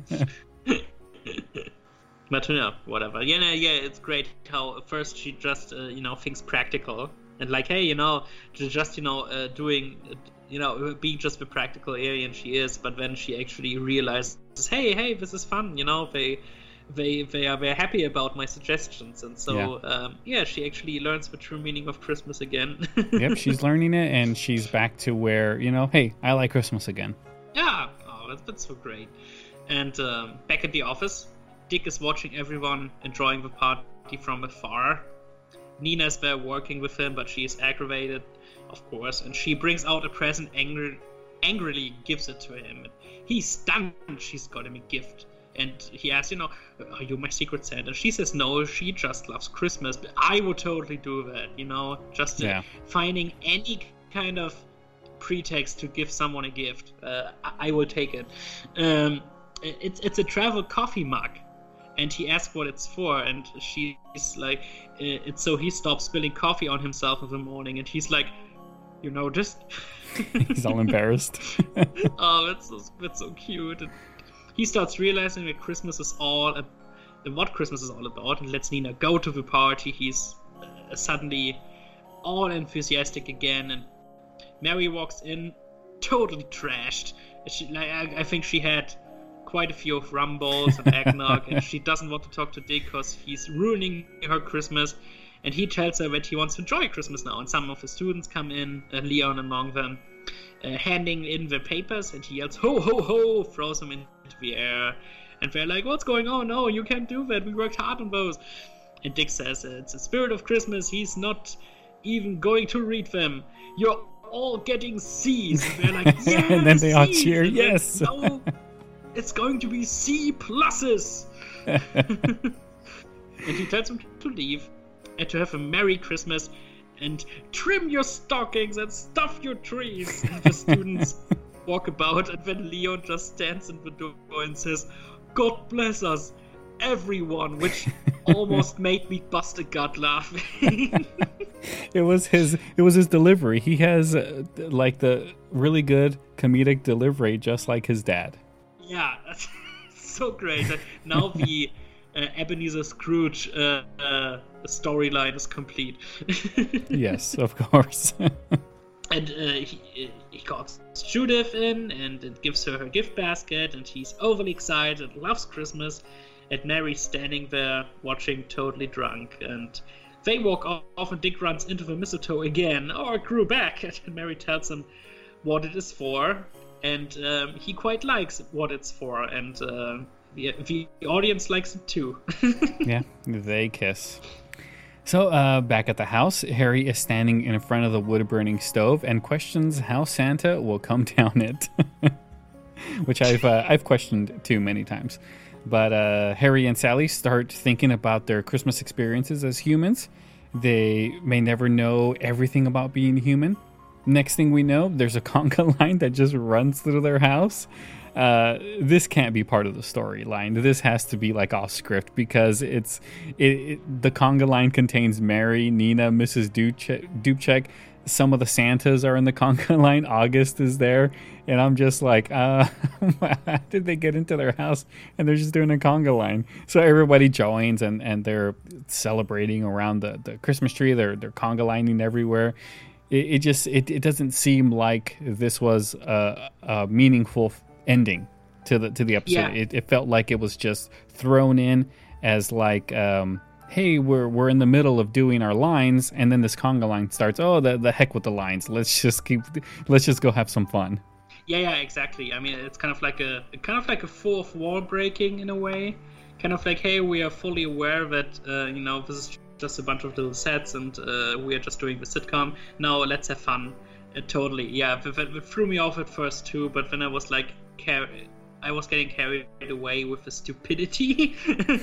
But whatever. Yeah, it's great how first she just, thinks practical. And like, hey, just, doing, being just the practical alien she is. But then she actually realizes, hey, this is fun. They're happy about my suggestions, and so she actually learns the true meaning of Christmas again.
Yep, she's learning it, and she's back to where hey, I like Christmas again.
Yeah, that's so great. And back at the office, Dick is watching everyone enjoying the party from afar. Nina's there working with him, but she is aggravated, of course, and she brings out a present, angrily gives it to him. He's stunned. She's got him a gift. And he asks, are you my secret Santa? She says no, she just loves Christmas. But I would totally do that, just finding any kind of pretext to give someone a gift. I will take it. It's a travel coffee mug. And he asks what it's for, and she's like, it's so he stops spilling coffee on himself in the morning. And he's like, you noticed?
He's all embarrassed.
Oh, that's so cute. And he starts realizing that what Christmas is all about, and lets Nina go to the party. He's suddenly all enthusiastic again, and Mary walks in, totally trashed. I think she had quite a few of rum balls and eggnog, and she doesn't want to talk to Dick because he's ruining her Christmas. And he tells her that he wants to enjoy Christmas now, and some of the students come in, Leon among them, handing in the papers, and he yells, ho, ho, ho, throws them into the air, And they're like, what's going on? No, you can't do that. We worked hard on those. And Dick says, it's the spirit of Christmas. He's not even going to read them. You're all getting C's. And they're like, yes,
and then they all
C's.
cheer,
and
yes.
No, it's going to be C pluses. And he tells them to leave and to have a Merry Christmas and trim your stockings and stuff your trees. And the students walk about, and then Leon just stands in the door and says, God bless us, everyone, which almost made me bust a gut laughing.
It was his delivery. He has like the really good comedic delivery, just like his dad.
Yeah, that's so great. Now the Ebenezer Scrooge storyline is complete.
Yes, of course.
And he calls Judith in and it gives her gift basket, and she's overly excited, loves Christmas, and Mary's standing there watching totally drunk. And they walk off and Dick runs into the mistletoe again. Oh, it grew back. And Mary tells him what it is for, and he quite likes what it's for, and the audience likes it too.
Yeah, they kiss. So back at the house, Harry is standing in front of the wood-burning stove and questions how Santa will come down it, which I've questioned too many times. But Harry and Sally start thinking about their Christmas experiences as humans. They may never know everything about being human. Next thing we know, there's a conga line that just runs through their house. This can't be part of the storyline. This has to be like off script, because the conga line contains Mary, Nina, Mrs. Dubček. Some of the Santas are in the conga line. August is there, and I'm just like, how did they get into their house and they're just doing a conga line? So everybody joins and they're celebrating around the Christmas tree. They're conga lining everywhere. It doesn't seem like this was a meaningful ending to the episode.
Yeah.
It felt like it was just thrown in as like, hey, we're in the middle of doing our lines, and then this conga line starts. Oh, the heck with the lines. Let's just go have some fun.
Yeah, exactly. I mean, it's kind of like a fourth wall breaking in a way. Kind of like, hey, we are fully aware that this is just a bunch of little sets, and we are just doing the sitcom. Now let's have fun. Totally, yeah. That threw me off at first too, but then I was like, I was getting carried away with the stupidity.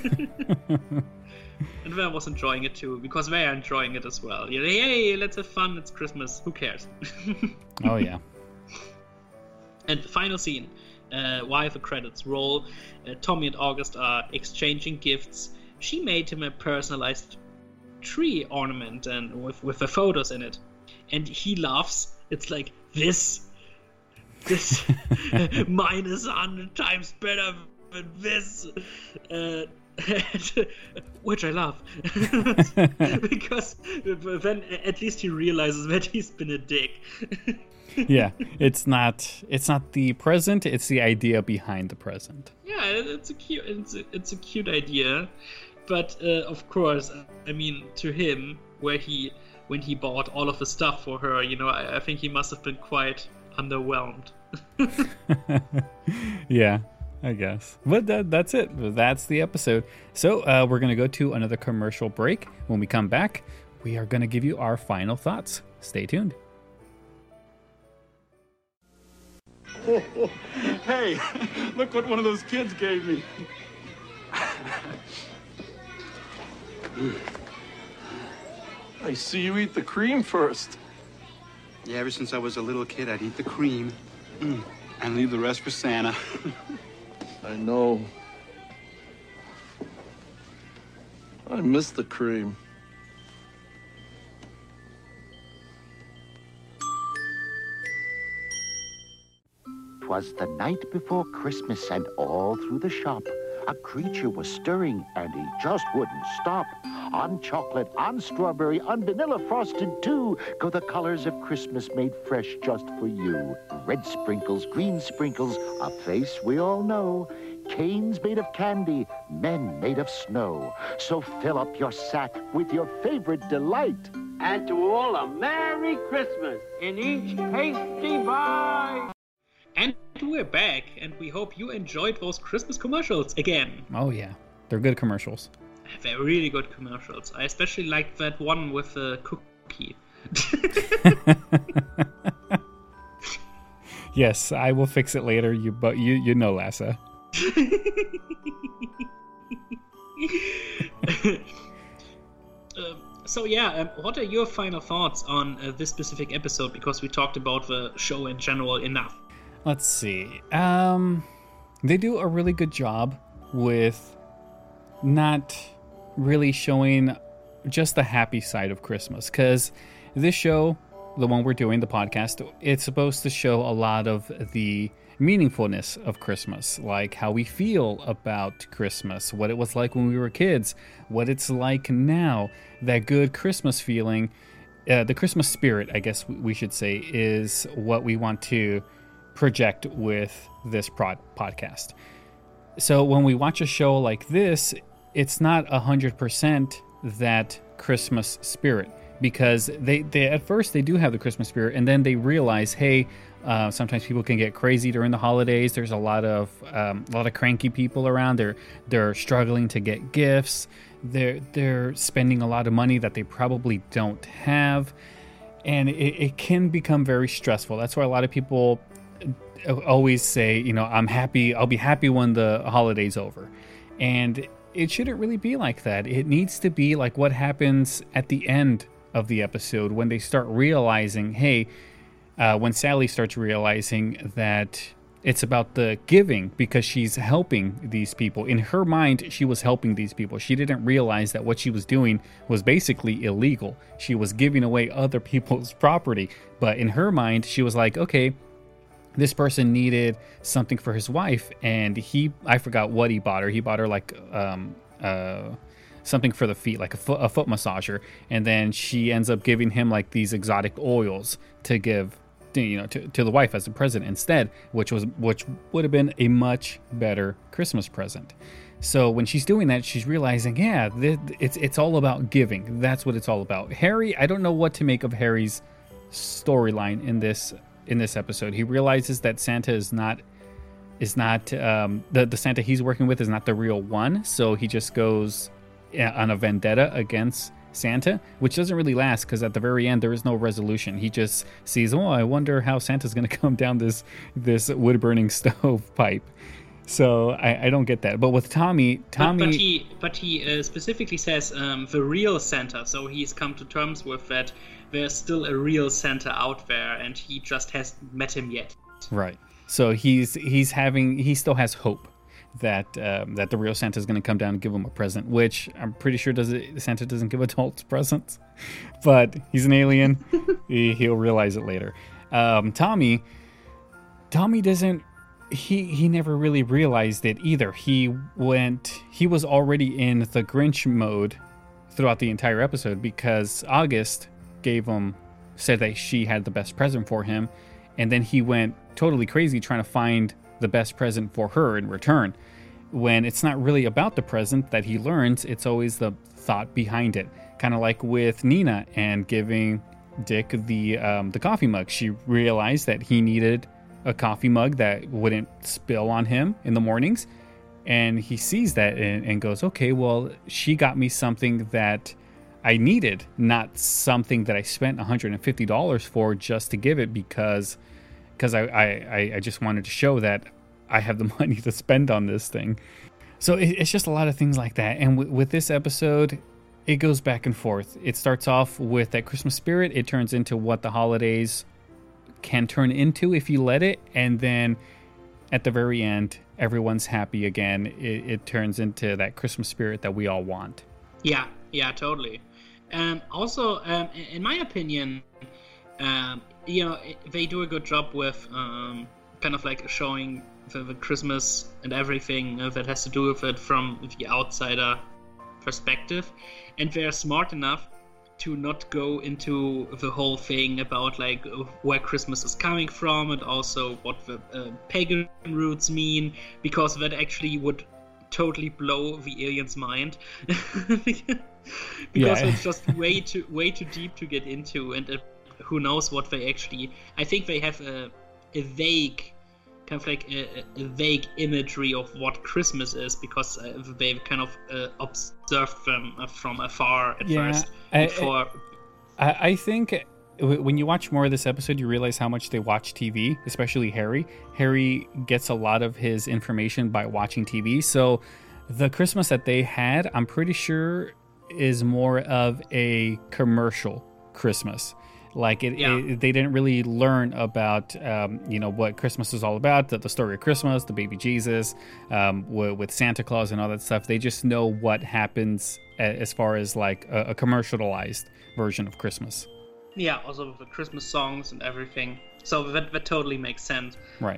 And then I was enjoying it too, because they are enjoying it as well. You know, hey, let's have fun, it's Christmas, who cares?
Oh, yeah.
And the final scene, while the credits roll, Tommy and August are exchanging gifts. She made him a personalized tree ornament and with the photos in it. And he laughs. It's like, this mine is 100 times better than this. Which I love. Because then at least he realizes that he's been a dick.
Yeah, it's not the present, it's the idea behind the present.
Yeah, it's a cute idea, but of course, I mean, to him, when he bought all of the stuff for her, I think he must have been quite underwhelmed.
Yeah, I guess. But that's it. That's the episode. So we're going to go to another commercial break. When we come back, we are going to give you our final thoughts. Stay tuned.
Hey, look what one of those kids gave me. I see you eat the cream first.
Yeah, ever since I was a little kid, I'd eat the cream and leave the rest for Santa.
I know. I miss the cream.
'Twas the night before Christmas, and all through the shop a creature was stirring, and he just wouldn't stop. On chocolate, on strawberry, on vanilla frosted too, go the colors of Christmas made fresh just for you. Red sprinkles, green sprinkles, a face we all know. Canes made of candy, men made of snow. So fill up your sack with your favorite delight.
And to all a Merry Christmas in each tasty bite.
And we're back, and we hope you enjoyed those Christmas commercials again.
Oh yeah, they're good commercials.
They're really good commercials. I especially like that one with the cookie.
Yes, I will fix it later. But you know, Lassa.
So yeah, what are your final thoughts on this specific episode? Because we talked about the show in general enough.
Let's see. They do a really good job with not really showing just the happy side of Christmas, because this show, the one we're doing, the podcast, it's supposed to show a lot of the meaningfulness of Christmas, like how we feel about Christmas, what it was like when we were kids, what it's like now, that good Christmas feeling, the Christmas spirit, I guess we should say, is what we want to project with this podcast. So when we watch a show like this, it's not 100% that Christmas spirit, because they at first they do have the Christmas spirit, and then they realize, hey, sometimes people can get crazy during the holidays. There's a lot of cranky people around. They're struggling to get gifts. They're spending a lot of money that they probably don't have, and it can become very stressful. That's why a lot of people always say, you know, I'll be happy when the holiday's over, and it shouldn't really be like that. It needs to be like what happens at the end of the episode when they start realizing, hey, when Sally starts realizing that it's about the giving, because she's helping these people. In her mind, she was helping these people. She didn't realize that what she was doing was basically illegal. She was giving away other people's property. But in her mind, she was like, okay, this person needed something for his wife, and I forgot what he bought her. He bought her like something for the feet, like a foot massager, and then she ends up giving him like these exotic oils to give, you know, to the wife as a present instead, which would have been a much better Christmas present. So when she's doing that, she's realizing, yeah, it's all about giving. That's what it's all about. Harry, I don't know what to make of Harry's storyline in this episode. He realizes that Santa is not the Santa he's working with is not the real one, so he just goes on a vendetta against Santa, which doesn't really last, because at the very end there is no resolution. He just sees, oh, I wonder how Santa's going to come down this wood burning stove pipe. So I don't get that. But with Tommy,
but he specifically says the real Santa. So he's come to terms with that. There's still a real Santa out there, and he just hasn't met him yet.
Right. So he still has hope that the real Santa is going to come down and give him a present, which I'm pretty sure Santa doesn't give adults presents, but he's an alien. He'll realize it later. Tommy doesn't. He never really realized it either. He was already in the Grinch mode throughout the entire episode, because August said that she had the best present for him, and then he went totally crazy trying to find the best present for her in return, when it's not really about the present that he learns, it's always the thought behind it. Kind of like with Nina and giving Dick the coffee mug. She realized that he needed a coffee mug that wouldn't spill on him in the mornings, and he sees that and goes, okay, well, she got me something that I needed, not something that I spent $150 for just to give it because I just wanted to show that I have the money to spend on this thing. So it's just a lot of things like that. And with this episode, it goes back and forth. It starts off with that Christmas spirit. It turns into what the holidays can turn into if you let it. And then at the very end, everyone's happy again. It turns into that Christmas spirit that we all want.
Yeah, totally. Also, in my opinion, they do a good job with kind of like showing the Christmas and everything that has to do with it from the outsider perspective, and they're smart enough to not go into the whole thing about like where Christmas is coming from and also what the pagan roots mean, because that actually would totally blow the alien's mind. Because it's just way too deep to get into, and who knows what they actually. I think they have a vague kind of like a vague imagery of what Christmas is, because they kind of observed them from afar at first.
I think when you watch more of this episode, you realize how much they watch TV, especially Harry. Harry gets a lot of his information by watching TV. So the Christmas that they had, I'm pretty sure, is more of a commercial Christmas. Like they didn't really learn about what Christmas is all about, the story of Christmas, the baby Jesus, with Santa Claus and all that stuff. They just know what happens as far as like a commercialized version of Christmas.
Yeah, also with the Christmas songs and everything. So that totally makes sense.
Right.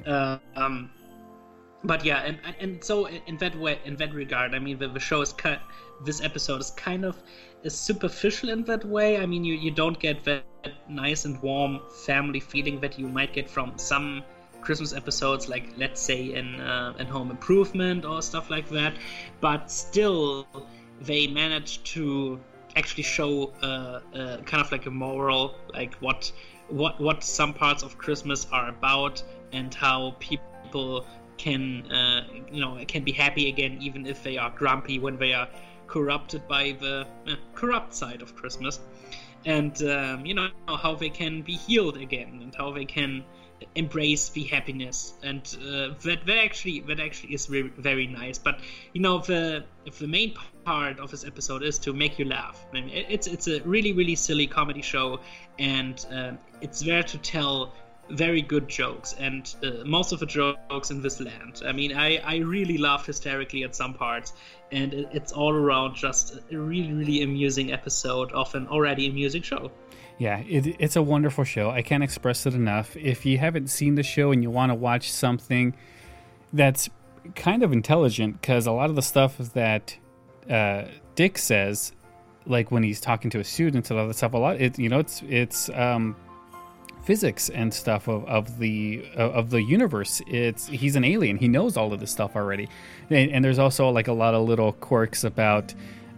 But yeah, and so in that regard, I mean, the show is this episode is kind of superficial in that way. I mean, you don't get that nice and warm family feeling that you might get from some Christmas episodes, like let's say in Home Improvement or stuff like that. But still, they managed to actually show kind of like a moral, like what some parts of Christmas are about, and how people can be happy again, even if they are grumpy when they are corrupted by the corrupt side of Christmas, and how they can be healed again, and how they can embrace the happiness, and that actually is very, very nice. But the main part of this episode is to make you laugh. I mean, it's a really, really silly comedy show, and it's there to tell very good jokes, and most of the jokes in this land. I mean, I really laughed hysterically at some parts, and it's all around just a really, really amusing episode of an already amusing show.
Yeah, it's a wonderful show. I can't express it enough. If you haven't seen the show and you want to watch something that's kind of intelligent, because a lot of the stuff that Dick says, like when he's talking to his students and all that stuff, it's physics and stuff of the universe. He's an alien. He knows all of this stuff already, and there's also like a lot of little quirks about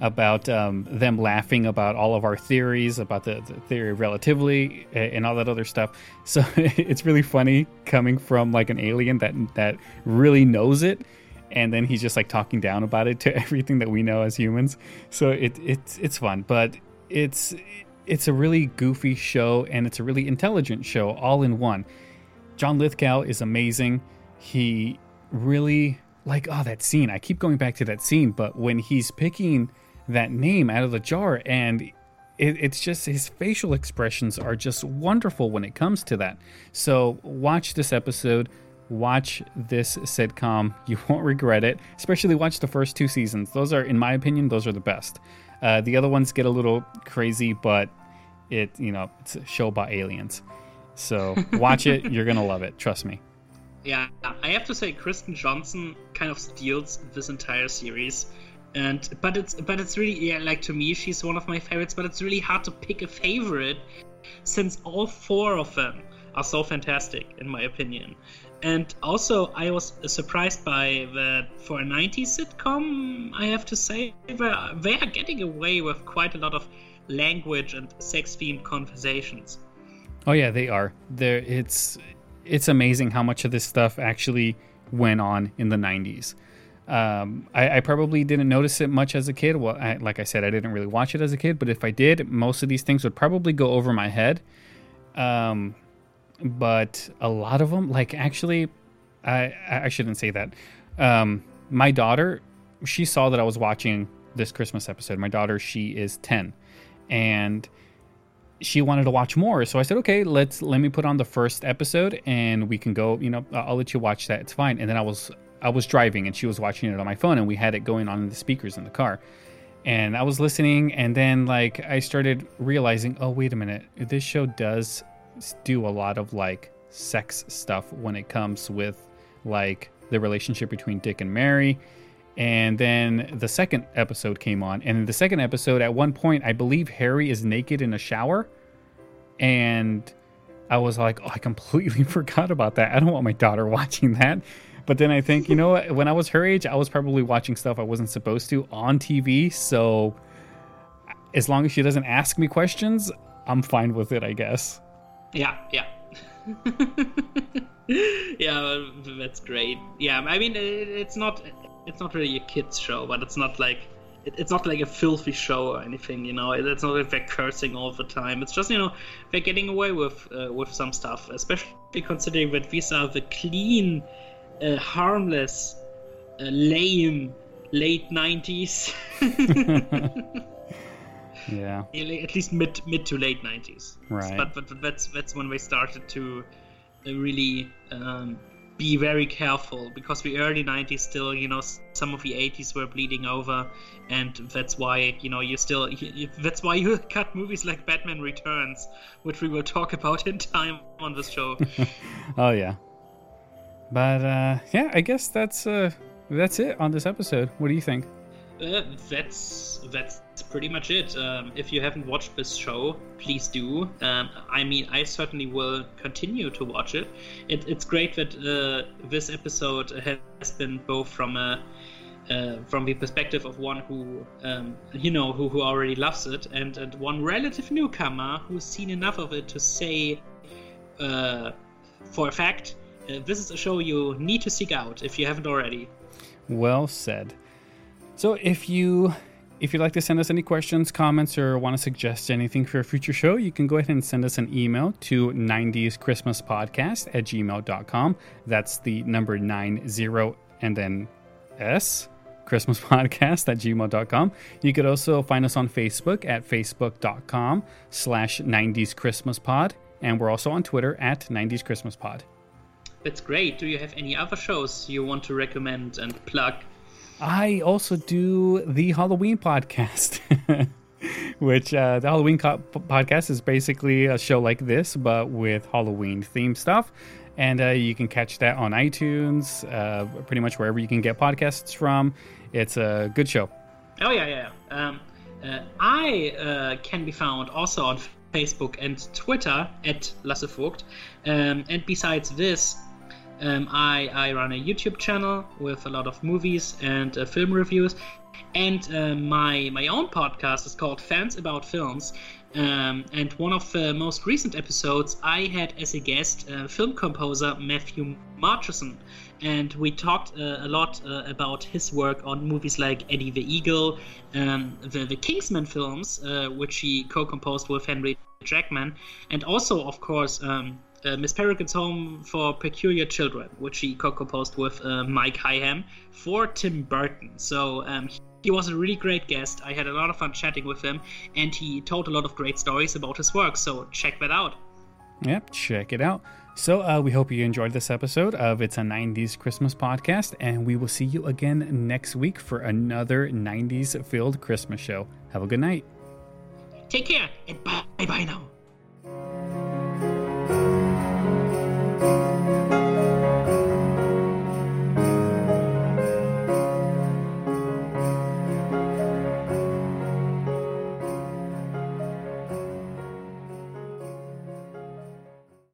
them laughing about all of our theories, about the theory of relativity and all that other stuff. So it's really funny coming from like an alien that really knows it, and then he's just like talking down about it to everything that we know as humans. So it's fun, but it's a really goofy show, and it's a really intelligent show all in one. John Lithgow is amazing. He really, that scene. I keep going back to that scene, but when he's picking that name out of the jar, and it's just, his facial expressions are just wonderful when it comes to that. So watch this episode. Watch this sitcom. You won't regret it. Especially watch the first 2 seasons. Those are, in my opinion, those are the best. The other ones get a little crazy, but it's a show about aliens. So watch it. You're going to love it. Trust me.
Yeah, I have to say Kristen Johnson kind of steals this entire series. But it's really, like, to me, she's one of my favorites, but it's really hard to pick a favorite since all 4 of them are so fantastic, in my opinion. And also, I was surprised by that for a 90s sitcom, I have to say, they are getting away with quite a lot of language and sex-themed conversations.
Oh yeah, they are. It's amazing how much of this stuff actually went on in the 90s. I probably didn't notice it much as a kid. Well, like I said, I didn't really watch it as a kid, but if I did, most of these things would probably go over my head. But a lot of them, like, actually, I shouldn't say that. My daughter, she saw that I was watching this Christmas episode. My daughter, she is 10, and she wanted to watch more. So I said, okay, let me put on the first episode, and we can go. I'll let you watch that. It's fine. And then I was driving, and she was watching it on my phone, and we had it going on in the speakers in the car. And I was listening, and then like I started realizing, oh, wait a minute, this show does do a lot of like sex stuff when it comes with like the relationship between Dick and Mary. And then the second episode came on, and in the second episode, at one point, I believe Harry is naked in a shower, and I was like, oh, I completely forgot about that. I don't want my daughter watching that. But then I think, when I was her age, I was probably watching stuff I wasn't supposed to on TV. So as long as she doesn't ask me questions, I'm fine with it, I guess.
Yeah. Yeah, that's great. Yeah, I mean, it's not really a kids show, but it's not like a filthy show or anything, you know. It's not like they're cursing all the time. It's just, you know, they're getting away with some stuff, especially considering that these are the clean, harmless, lame late 90s.
Yeah.
At least mid to late 90s.
Right.
But that's when they started to really be very careful, because the early 90s still, you know, some of the 80s were bleeding over, and that's why, you know, that's why you cut movies like Batman Returns, which we will talk about in time on this show.
Oh yeah. But yeah, I guess that's it on this episode. What do you think?
That's pretty much it. If you haven't watched this show, please do. I mean, I certainly will continue to watch it. It's great that this episode has been both from the perspective of one who who already loves it, and one relative newcomer who's seen enough of it to say for a fact, this is a show you need to seek out if you haven't already.
Well said. So if you'd like to send us any questions, comments, or want to suggest anything for a future show, you can go ahead and send us an email to 90schristmaspodcast@gmail.com. That's the number 90 and then S, christmaspodcast@gmail.com. You could also find us on Facebook at facebook.com/90schristmaspod. And we're also on Twitter at 90schristmaspod.
That's great. Do you have any other shows you want to recommend and plug?
I also do the Halloween podcast, which the Halloween podcast is basically a show like this, but with Halloween-themed stuff. And you can catch that on iTunes, pretty much wherever you can get podcasts from. It's a good show.
Oh, yeah. I can be found also on Facebook and Twitter at Lasse Vogt. And besides this, I run a YouTube channel with a lot of movies and film reviews, and my own podcast is called Fans About Films, and one of the most recent episodes I had as a guest film composer Matthew Marchison, and we talked a lot about his work on movies like Eddie the Eagle, the Kingsman films, which he co-composed with Henry Jackman, and also, of course, Miss Peregrine's Home for Peculiar Children, which he co-composed with Mike Hyham for Tim Burton. So he was a really great guest. I had a lot of fun chatting with him, and he told a lot of great stories about his work, so check that out.
Yep, check it out. So we hope you enjoyed this episode of It's a 90s Christmas Podcast, and we will see you again next week for another 90s-filled Christmas show. Have a good night.
Take care, and bye-bye now.